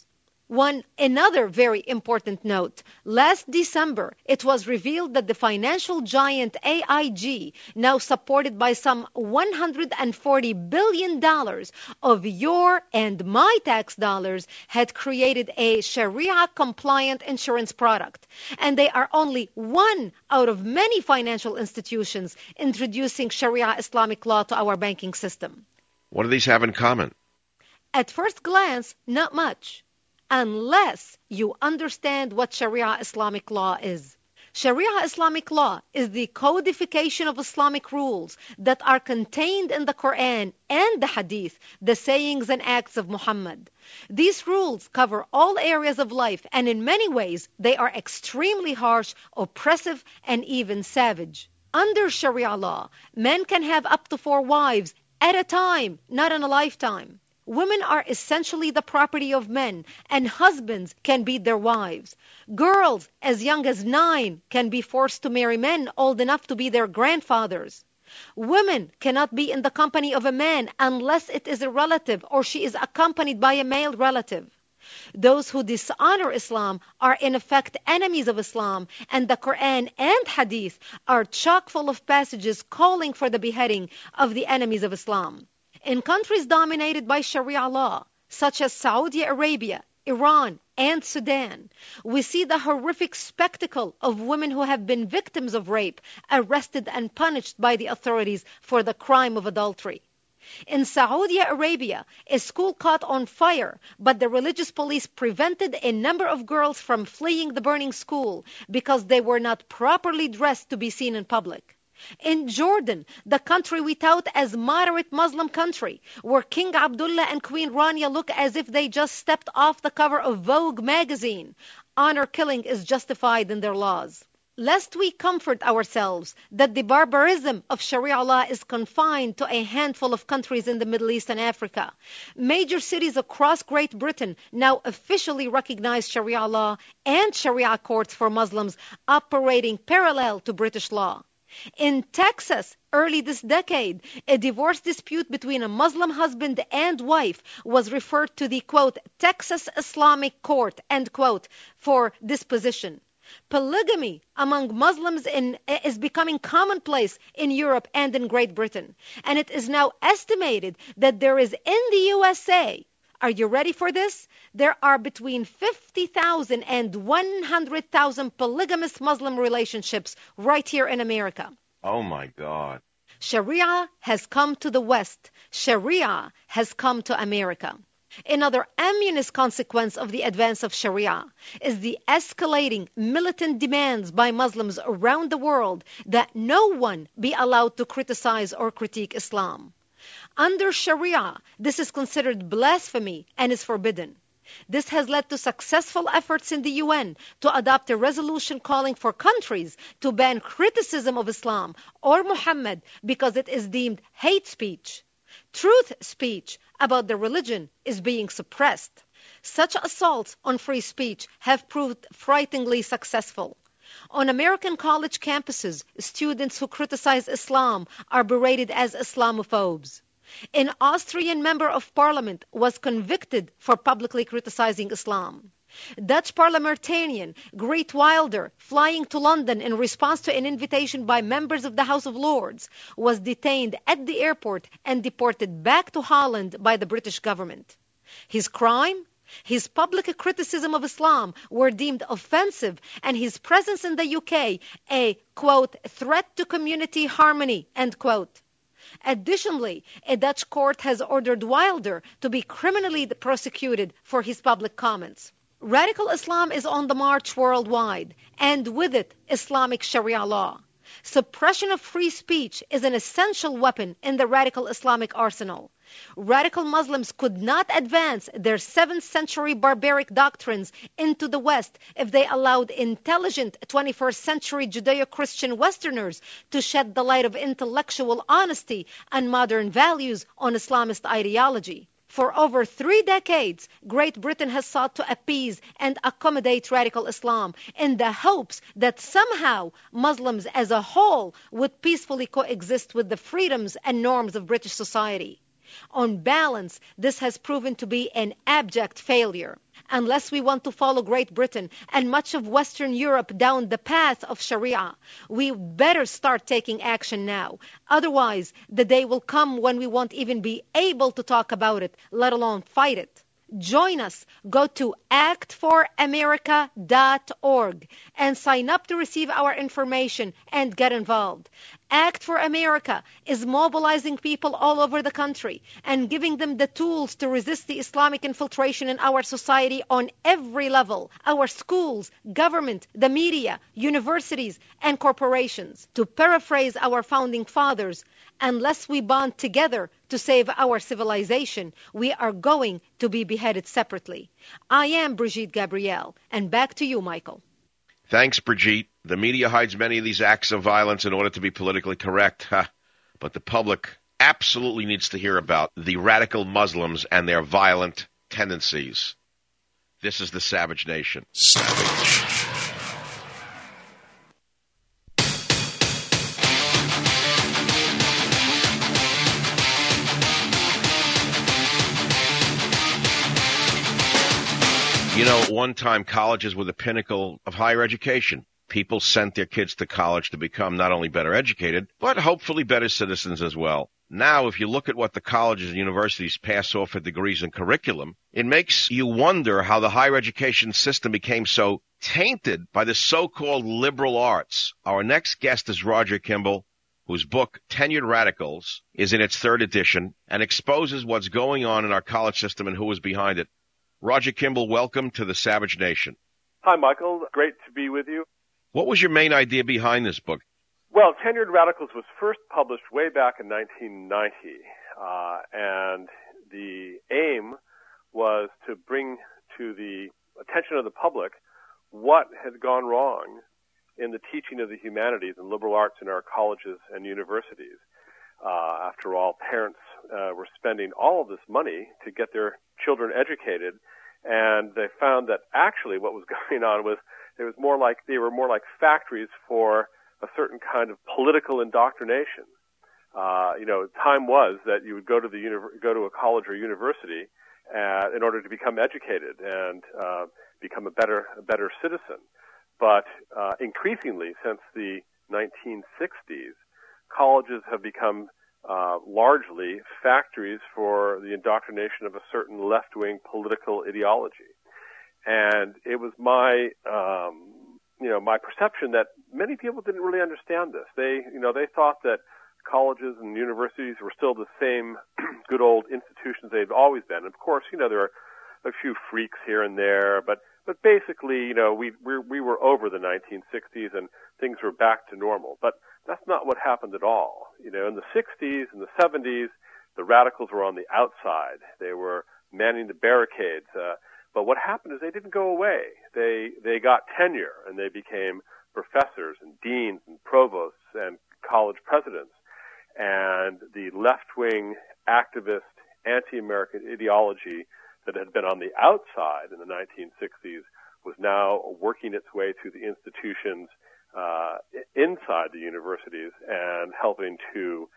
Another very important note. Last December, it was revealed that the financial giant AIG, now supported by some $140 billion of your and my tax dollars, had created a Sharia-compliant insurance product. And they are only one out of many financial institutions introducing Sharia Islamic law to our banking system. What do these have in common? At first glance, not much. Unless you understand what Sharia Islamic law is. Sharia Islamic law is the codification of Islamic rules that are contained in the Quran and the Hadith, the sayings and acts of Muhammad. These rules cover all areas of life, and in many ways, they are extremely harsh, oppressive, and even savage. Under Sharia law, men can have up to 4 wives at a time, not in a lifetime. Women are essentially the property of men, and husbands can beat their wives. Girls as young as 9 can be forced to marry men old enough to be their grandfathers. Women cannot be in the company of a man unless it is a relative or she is accompanied by a male relative. Those who dishonor Islam are in effect enemies of Islam, and the Quran and Hadith are chock full of passages calling for the beheading of the enemies of Islam. In countries dominated by Sharia law, such as Saudi Arabia, Iran, and Sudan, we see the horrific spectacle of women who have been victims of rape, arrested and punished by the authorities for the crime of adultery. In Saudi Arabia, a school caught on fire, but the religious police prevented a number of girls from fleeing the burning school because they were not properly dressed to be seen in public. In Jordan, the country we tout as moderate Muslim country, where King Abdullah and Queen Rania look as if they just stepped off the cover of Vogue magazine, honor killing is justified in their laws. Lest we comfort ourselves that the barbarism of Sharia law is confined to a handful of countries in the Middle East and Africa, major cities across Great Britain now officially recognize Sharia law and Sharia courts for Muslims operating parallel to British law. In Texas, early this decade, a divorce dispute between a Muslim husband and wife was referred to the, quote, Texas Islamic Court, end quote, for disposition. Polygamy among Muslims is becoming commonplace in Europe and in Great Britain. And it is now estimated that there is in the USA, are you ready for this? There are between 50,000 and 100,000 polygamous Muslim relationships right here in America. Oh, my God. Sharia has come to the West. Sharia has come to America. Another ominous consequence of the advance of Sharia is the escalating militant demands by Muslims around the world that no one be allowed to criticize or critique Islam. Under Sharia, this is considered blasphemy and is forbidden. This has led to successful efforts in the UN to adopt a resolution calling for countries to ban criticism of Islam or Muhammad because it is deemed hate speech. Truth speech about the religion is being suppressed. Such assaults on free speech have proved frighteningly successful. On American college campuses, students who criticize Islam are berated as Islamophobes. An Austrian member of parliament was convicted for publicly criticizing Islam. Dutch parliamentarian Geert Wilder, flying to London in response to an invitation by members of the House of Lords, was detained at the airport and deported back to Holland by the British government. His crime? His public criticism of Islam were deemed offensive, and his presence in the UK a, quote, threat to community harmony, end quote. Additionally, a Dutch court has ordered Wilder to be criminally prosecuted for his public comments. Radical Islam is on the march worldwide, and with it, Islamic Sharia law. Suppression of free speech is an essential weapon in the radical Islamic arsenal. Radical Muslims could not advance their 7th century barbaric doctrines into the West if they allowed intelligent 21st century Judeo-Christian Westerners to shed the light of intellectual honesty and modern values on Islamist ideology. For over 3 decades, Great Britain has sought to appease and accommodate radical Islam in the hopes that somehow Muslims as a whole would peacefully coexist with the freedoms and norms of British society. On balance, this has proven to be an abject failure. Unless we want to follow Great Britain and much of Western Europe down the path of Sharia, we better start taking action now. Otherwise, the day will come when we won't even be able to talk about it, let alone fight it. Join us. Go to actforamerica.org and sign up to receive our information and get involved. Act for America is mobilizing people all over the country and giving them the tools to resist the Islamic infiltration in our society on every level: our schools, government, the media, universities, and corporations. To paraphrase our founding fathers, unless we bond together to save our civilization, we are going to be beheaded separately. I am Brigitte Gabriel, and back to you, Michael. Thanks, Brigitte. The media hides many of these acts of violence in order to be politically correct, but the public absolutely needs to hear about the radical Muslims and their violent tendencies. This is the Savage Nation. Savage. You know, one time colleges were the pinnacle of higher education. People sent their kids to college to become not only better educated, but hopefully better citizens as well. Now, if you look at what the colleges and universities pass off for degrees and curriculum, it makes you wonder how the higher education system became so tainted by the so-called liberal arts. Our next guest is Roger Kimball, whose book, Tenured Radicals, is in its 3rd edition and exposes what's going on in our college system and who is behind it. Roger Kimball, welcome to the Savage Nation. Hi, Michael. Great to be with you. What was your main idea behind this book? Well, Tenured Radicals was first published way back in 1990, and the aim was to bring to the attention of the public what had gone wrong in the teaching of the humanities and liberal arts in our colleges and universities. After all, parents were spending all of this money to get their children educated, and they found that actually what was going on was they were more like factories for a certain kind of political indoctrination. Time was that you would go to a college or university in order to become educated and become a better citizen. But increasingly, since the 1960s, colleges have become largely factories for the indoctrination of a certain left-wing political ideology. And it was my perception that many people didn't really understand this. They thought that colleges and universities were still the same good old institutions they've always been. Of course, there are a few freaks here and there, but basically, we were over the 1960s and things were back to normal. But that's not what happened at all. In the 60s and the 70s, the radicals were on the outside. They were manning the barricades. But what happened is they didn't go away. They got tenure, and they became professors and deans and provosts and college presidents. And the left-wing activist anti-American ideology that had been on the outside in the 1960s was now working its way through the institutions inside the universities and helping to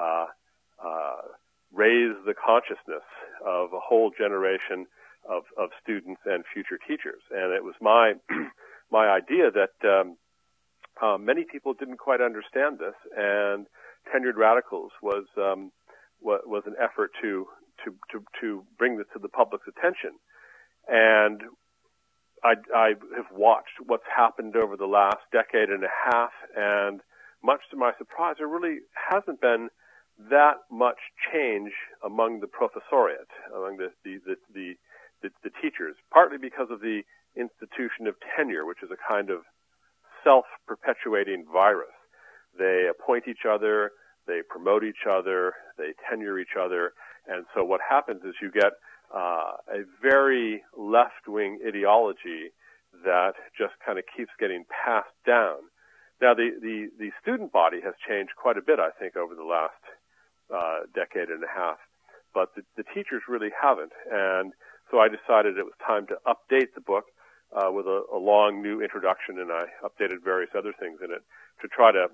raise the consciousness of a whole generation of students and future teachers. And it was my idea that many people didn't quite understand this, and Tenured Radicals was an effort to bring this to the public's attention. And I have watched what's happened over the last decade and a half, and much to my surprise, there really hasn't been that much change among the professoriate, among the teachers, partly because of the institution of tenure, which is a kind of self-perpetuating virus. They appoint each other, they promote each other, they tenure each other, and so what happens is you get a very left-wing ideology that just kind of keeps getting passed down. Now, the student body has changed quite a bit, I think, over the last decade and a half, but the teachers really haven't. And so I decided it was time to update the book with a long new introduction, and I updated various other things in it to try to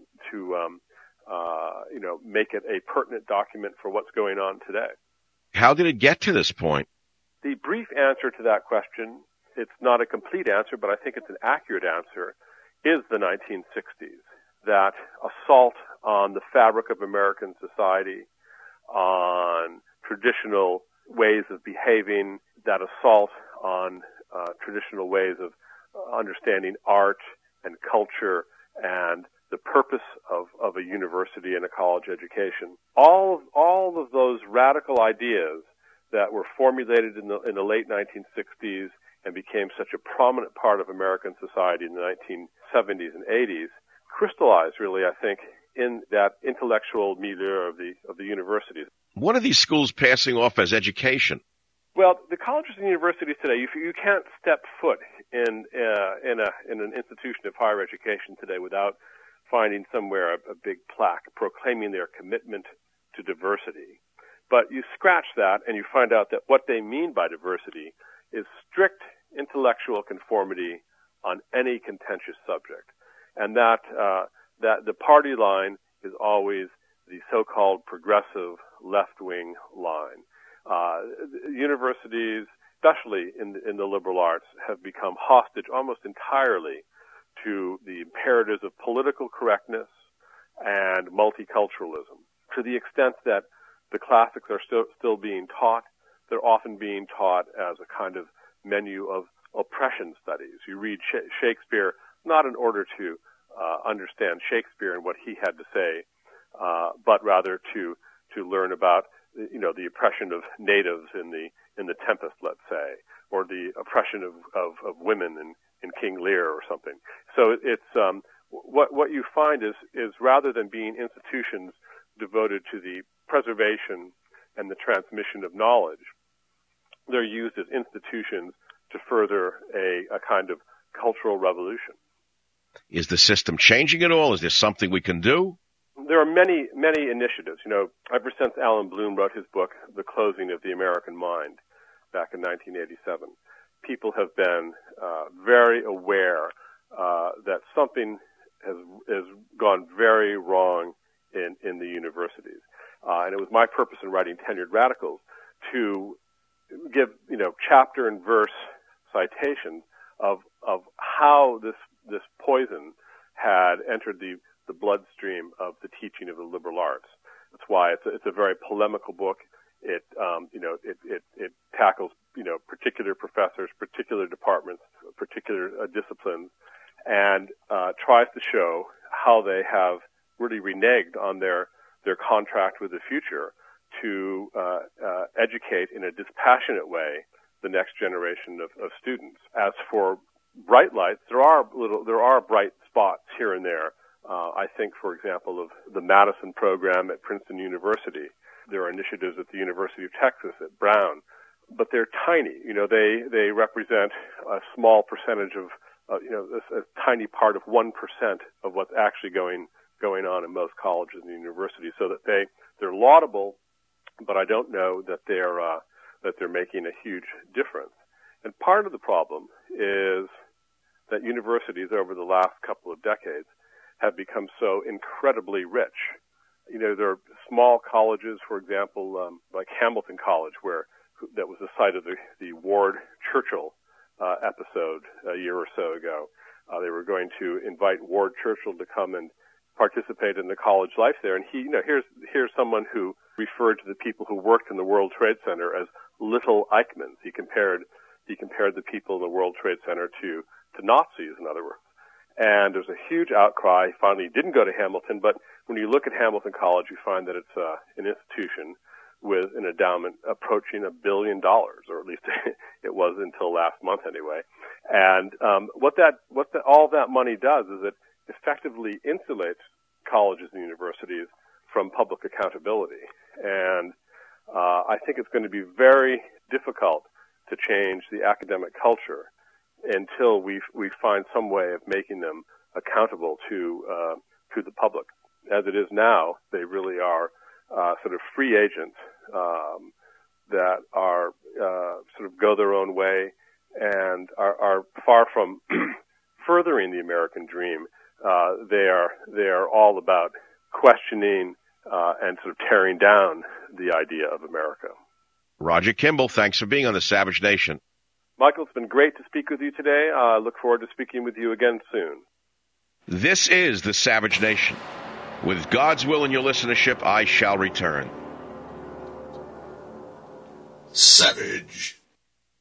make it a pertinent document for what's going on today. How did it get to this point? The brief answer to that question, it's not a complete answer, but I think it's an accurate answer, is the 1960s. That assault on the fabric of American society, on traditional ways of behaving, that assault on traditional ways of understanding art and culture and the purpose of a university and a college education. All of those radical ideas that were formulated in the late 1960s and became such a prominent part of American society in the 1970s and 80s crystallized, really, I think, in that intellectual milieu of the universities. What are these schools passing off as education? Well, the colleges and universities today, you can't step foot in an institution of higher education today without finding somewhere a big plaque proclaiming their commitment to diversity. But you scratch that and you find out that what they mean by diversity is strict intellectual conformity on any contentious subject. And that the party line is always the so-called progressive left-wing line. Universities, especially in the liberal arts, have become hostage almost entirely to the imperatives of political correctness and multiculturalism, to the extent that the classics are still being taught. They're often being taught as a kind of menu of oppression studies. You read Shakespeare not in order to understand Shakespeare and what he had to say, but rather to learn about the oppression of natives in the Tempest, let's say, or the oppression of women in King Lear or something. So it's what you find is rather than being institutions devoted to the preservation and the transmission of knowledge, they're used as institutions to further a kind of cultural revolution. Is the system changing at all? Is there something we can do? There are many, many initiatives. Ever since Alan Bloom wrote his book, The Closing of the American Mind, back in 1987, people have been very aware that something has gone very wrong in the universities. And it was my purpose in writing Tenured Radicals to give, chapter and verse citations of how this poison had entered the bloodstream of the teaching of the liberal arts. That's why it's a very polemical book. It tackles, particular professors, particular departments, particular disciplines, and tries to show how they have really reneged on their contract with the future to educate in a dispassionate way the next generation of students. As for bright lights, there are bright spots here and there. I think, for example, of the Madison program at Princeton University. There are initiatives at the University of Texas at Brown, but they're tiny. They represent a small percentage of, a tiny part of 1% of what's actually going on in most colleges and universities. So that they're laudable, but I don't know that they're making a huge difference. And part of the problem is that universities over the last couple of decades have become so incredibly rich. There are small colleges, for example, like Hamilton College, that was the site of the Ward Churchill episode a year or so ago. They were going to invite Ward Churchill to come and participate in the college life there, and here's someone who referred to the people who worked in the World Trade Center as little Eichmanns. He compared the people in the World Trade Center to Nazis, in other words. And there's a huge outcry. Finally, he didn't go to Hamilton, but when you look at Hamilton College, you find that it's an institution with an endowment approaching $1 billion, or at least it was until last month anyway. And all that money does is it effectively insulates colleges and universities from public accountability. And I think it's going to be very difficult to change the academic culture until we find some way of making them accountable to the public. As it is now, they really are sort of free agents that are sort of go their own way and are far from furthering the American dream. They are all about questioning and sort of tearing down the idea of America. Roger Kimball, thanks for being on the Savage Nation. Michael, it's been great to speak with you today. I look forward to speaking with you again soon. This is the Savage Nation. With God's will in your listenership, I shall return. Savage.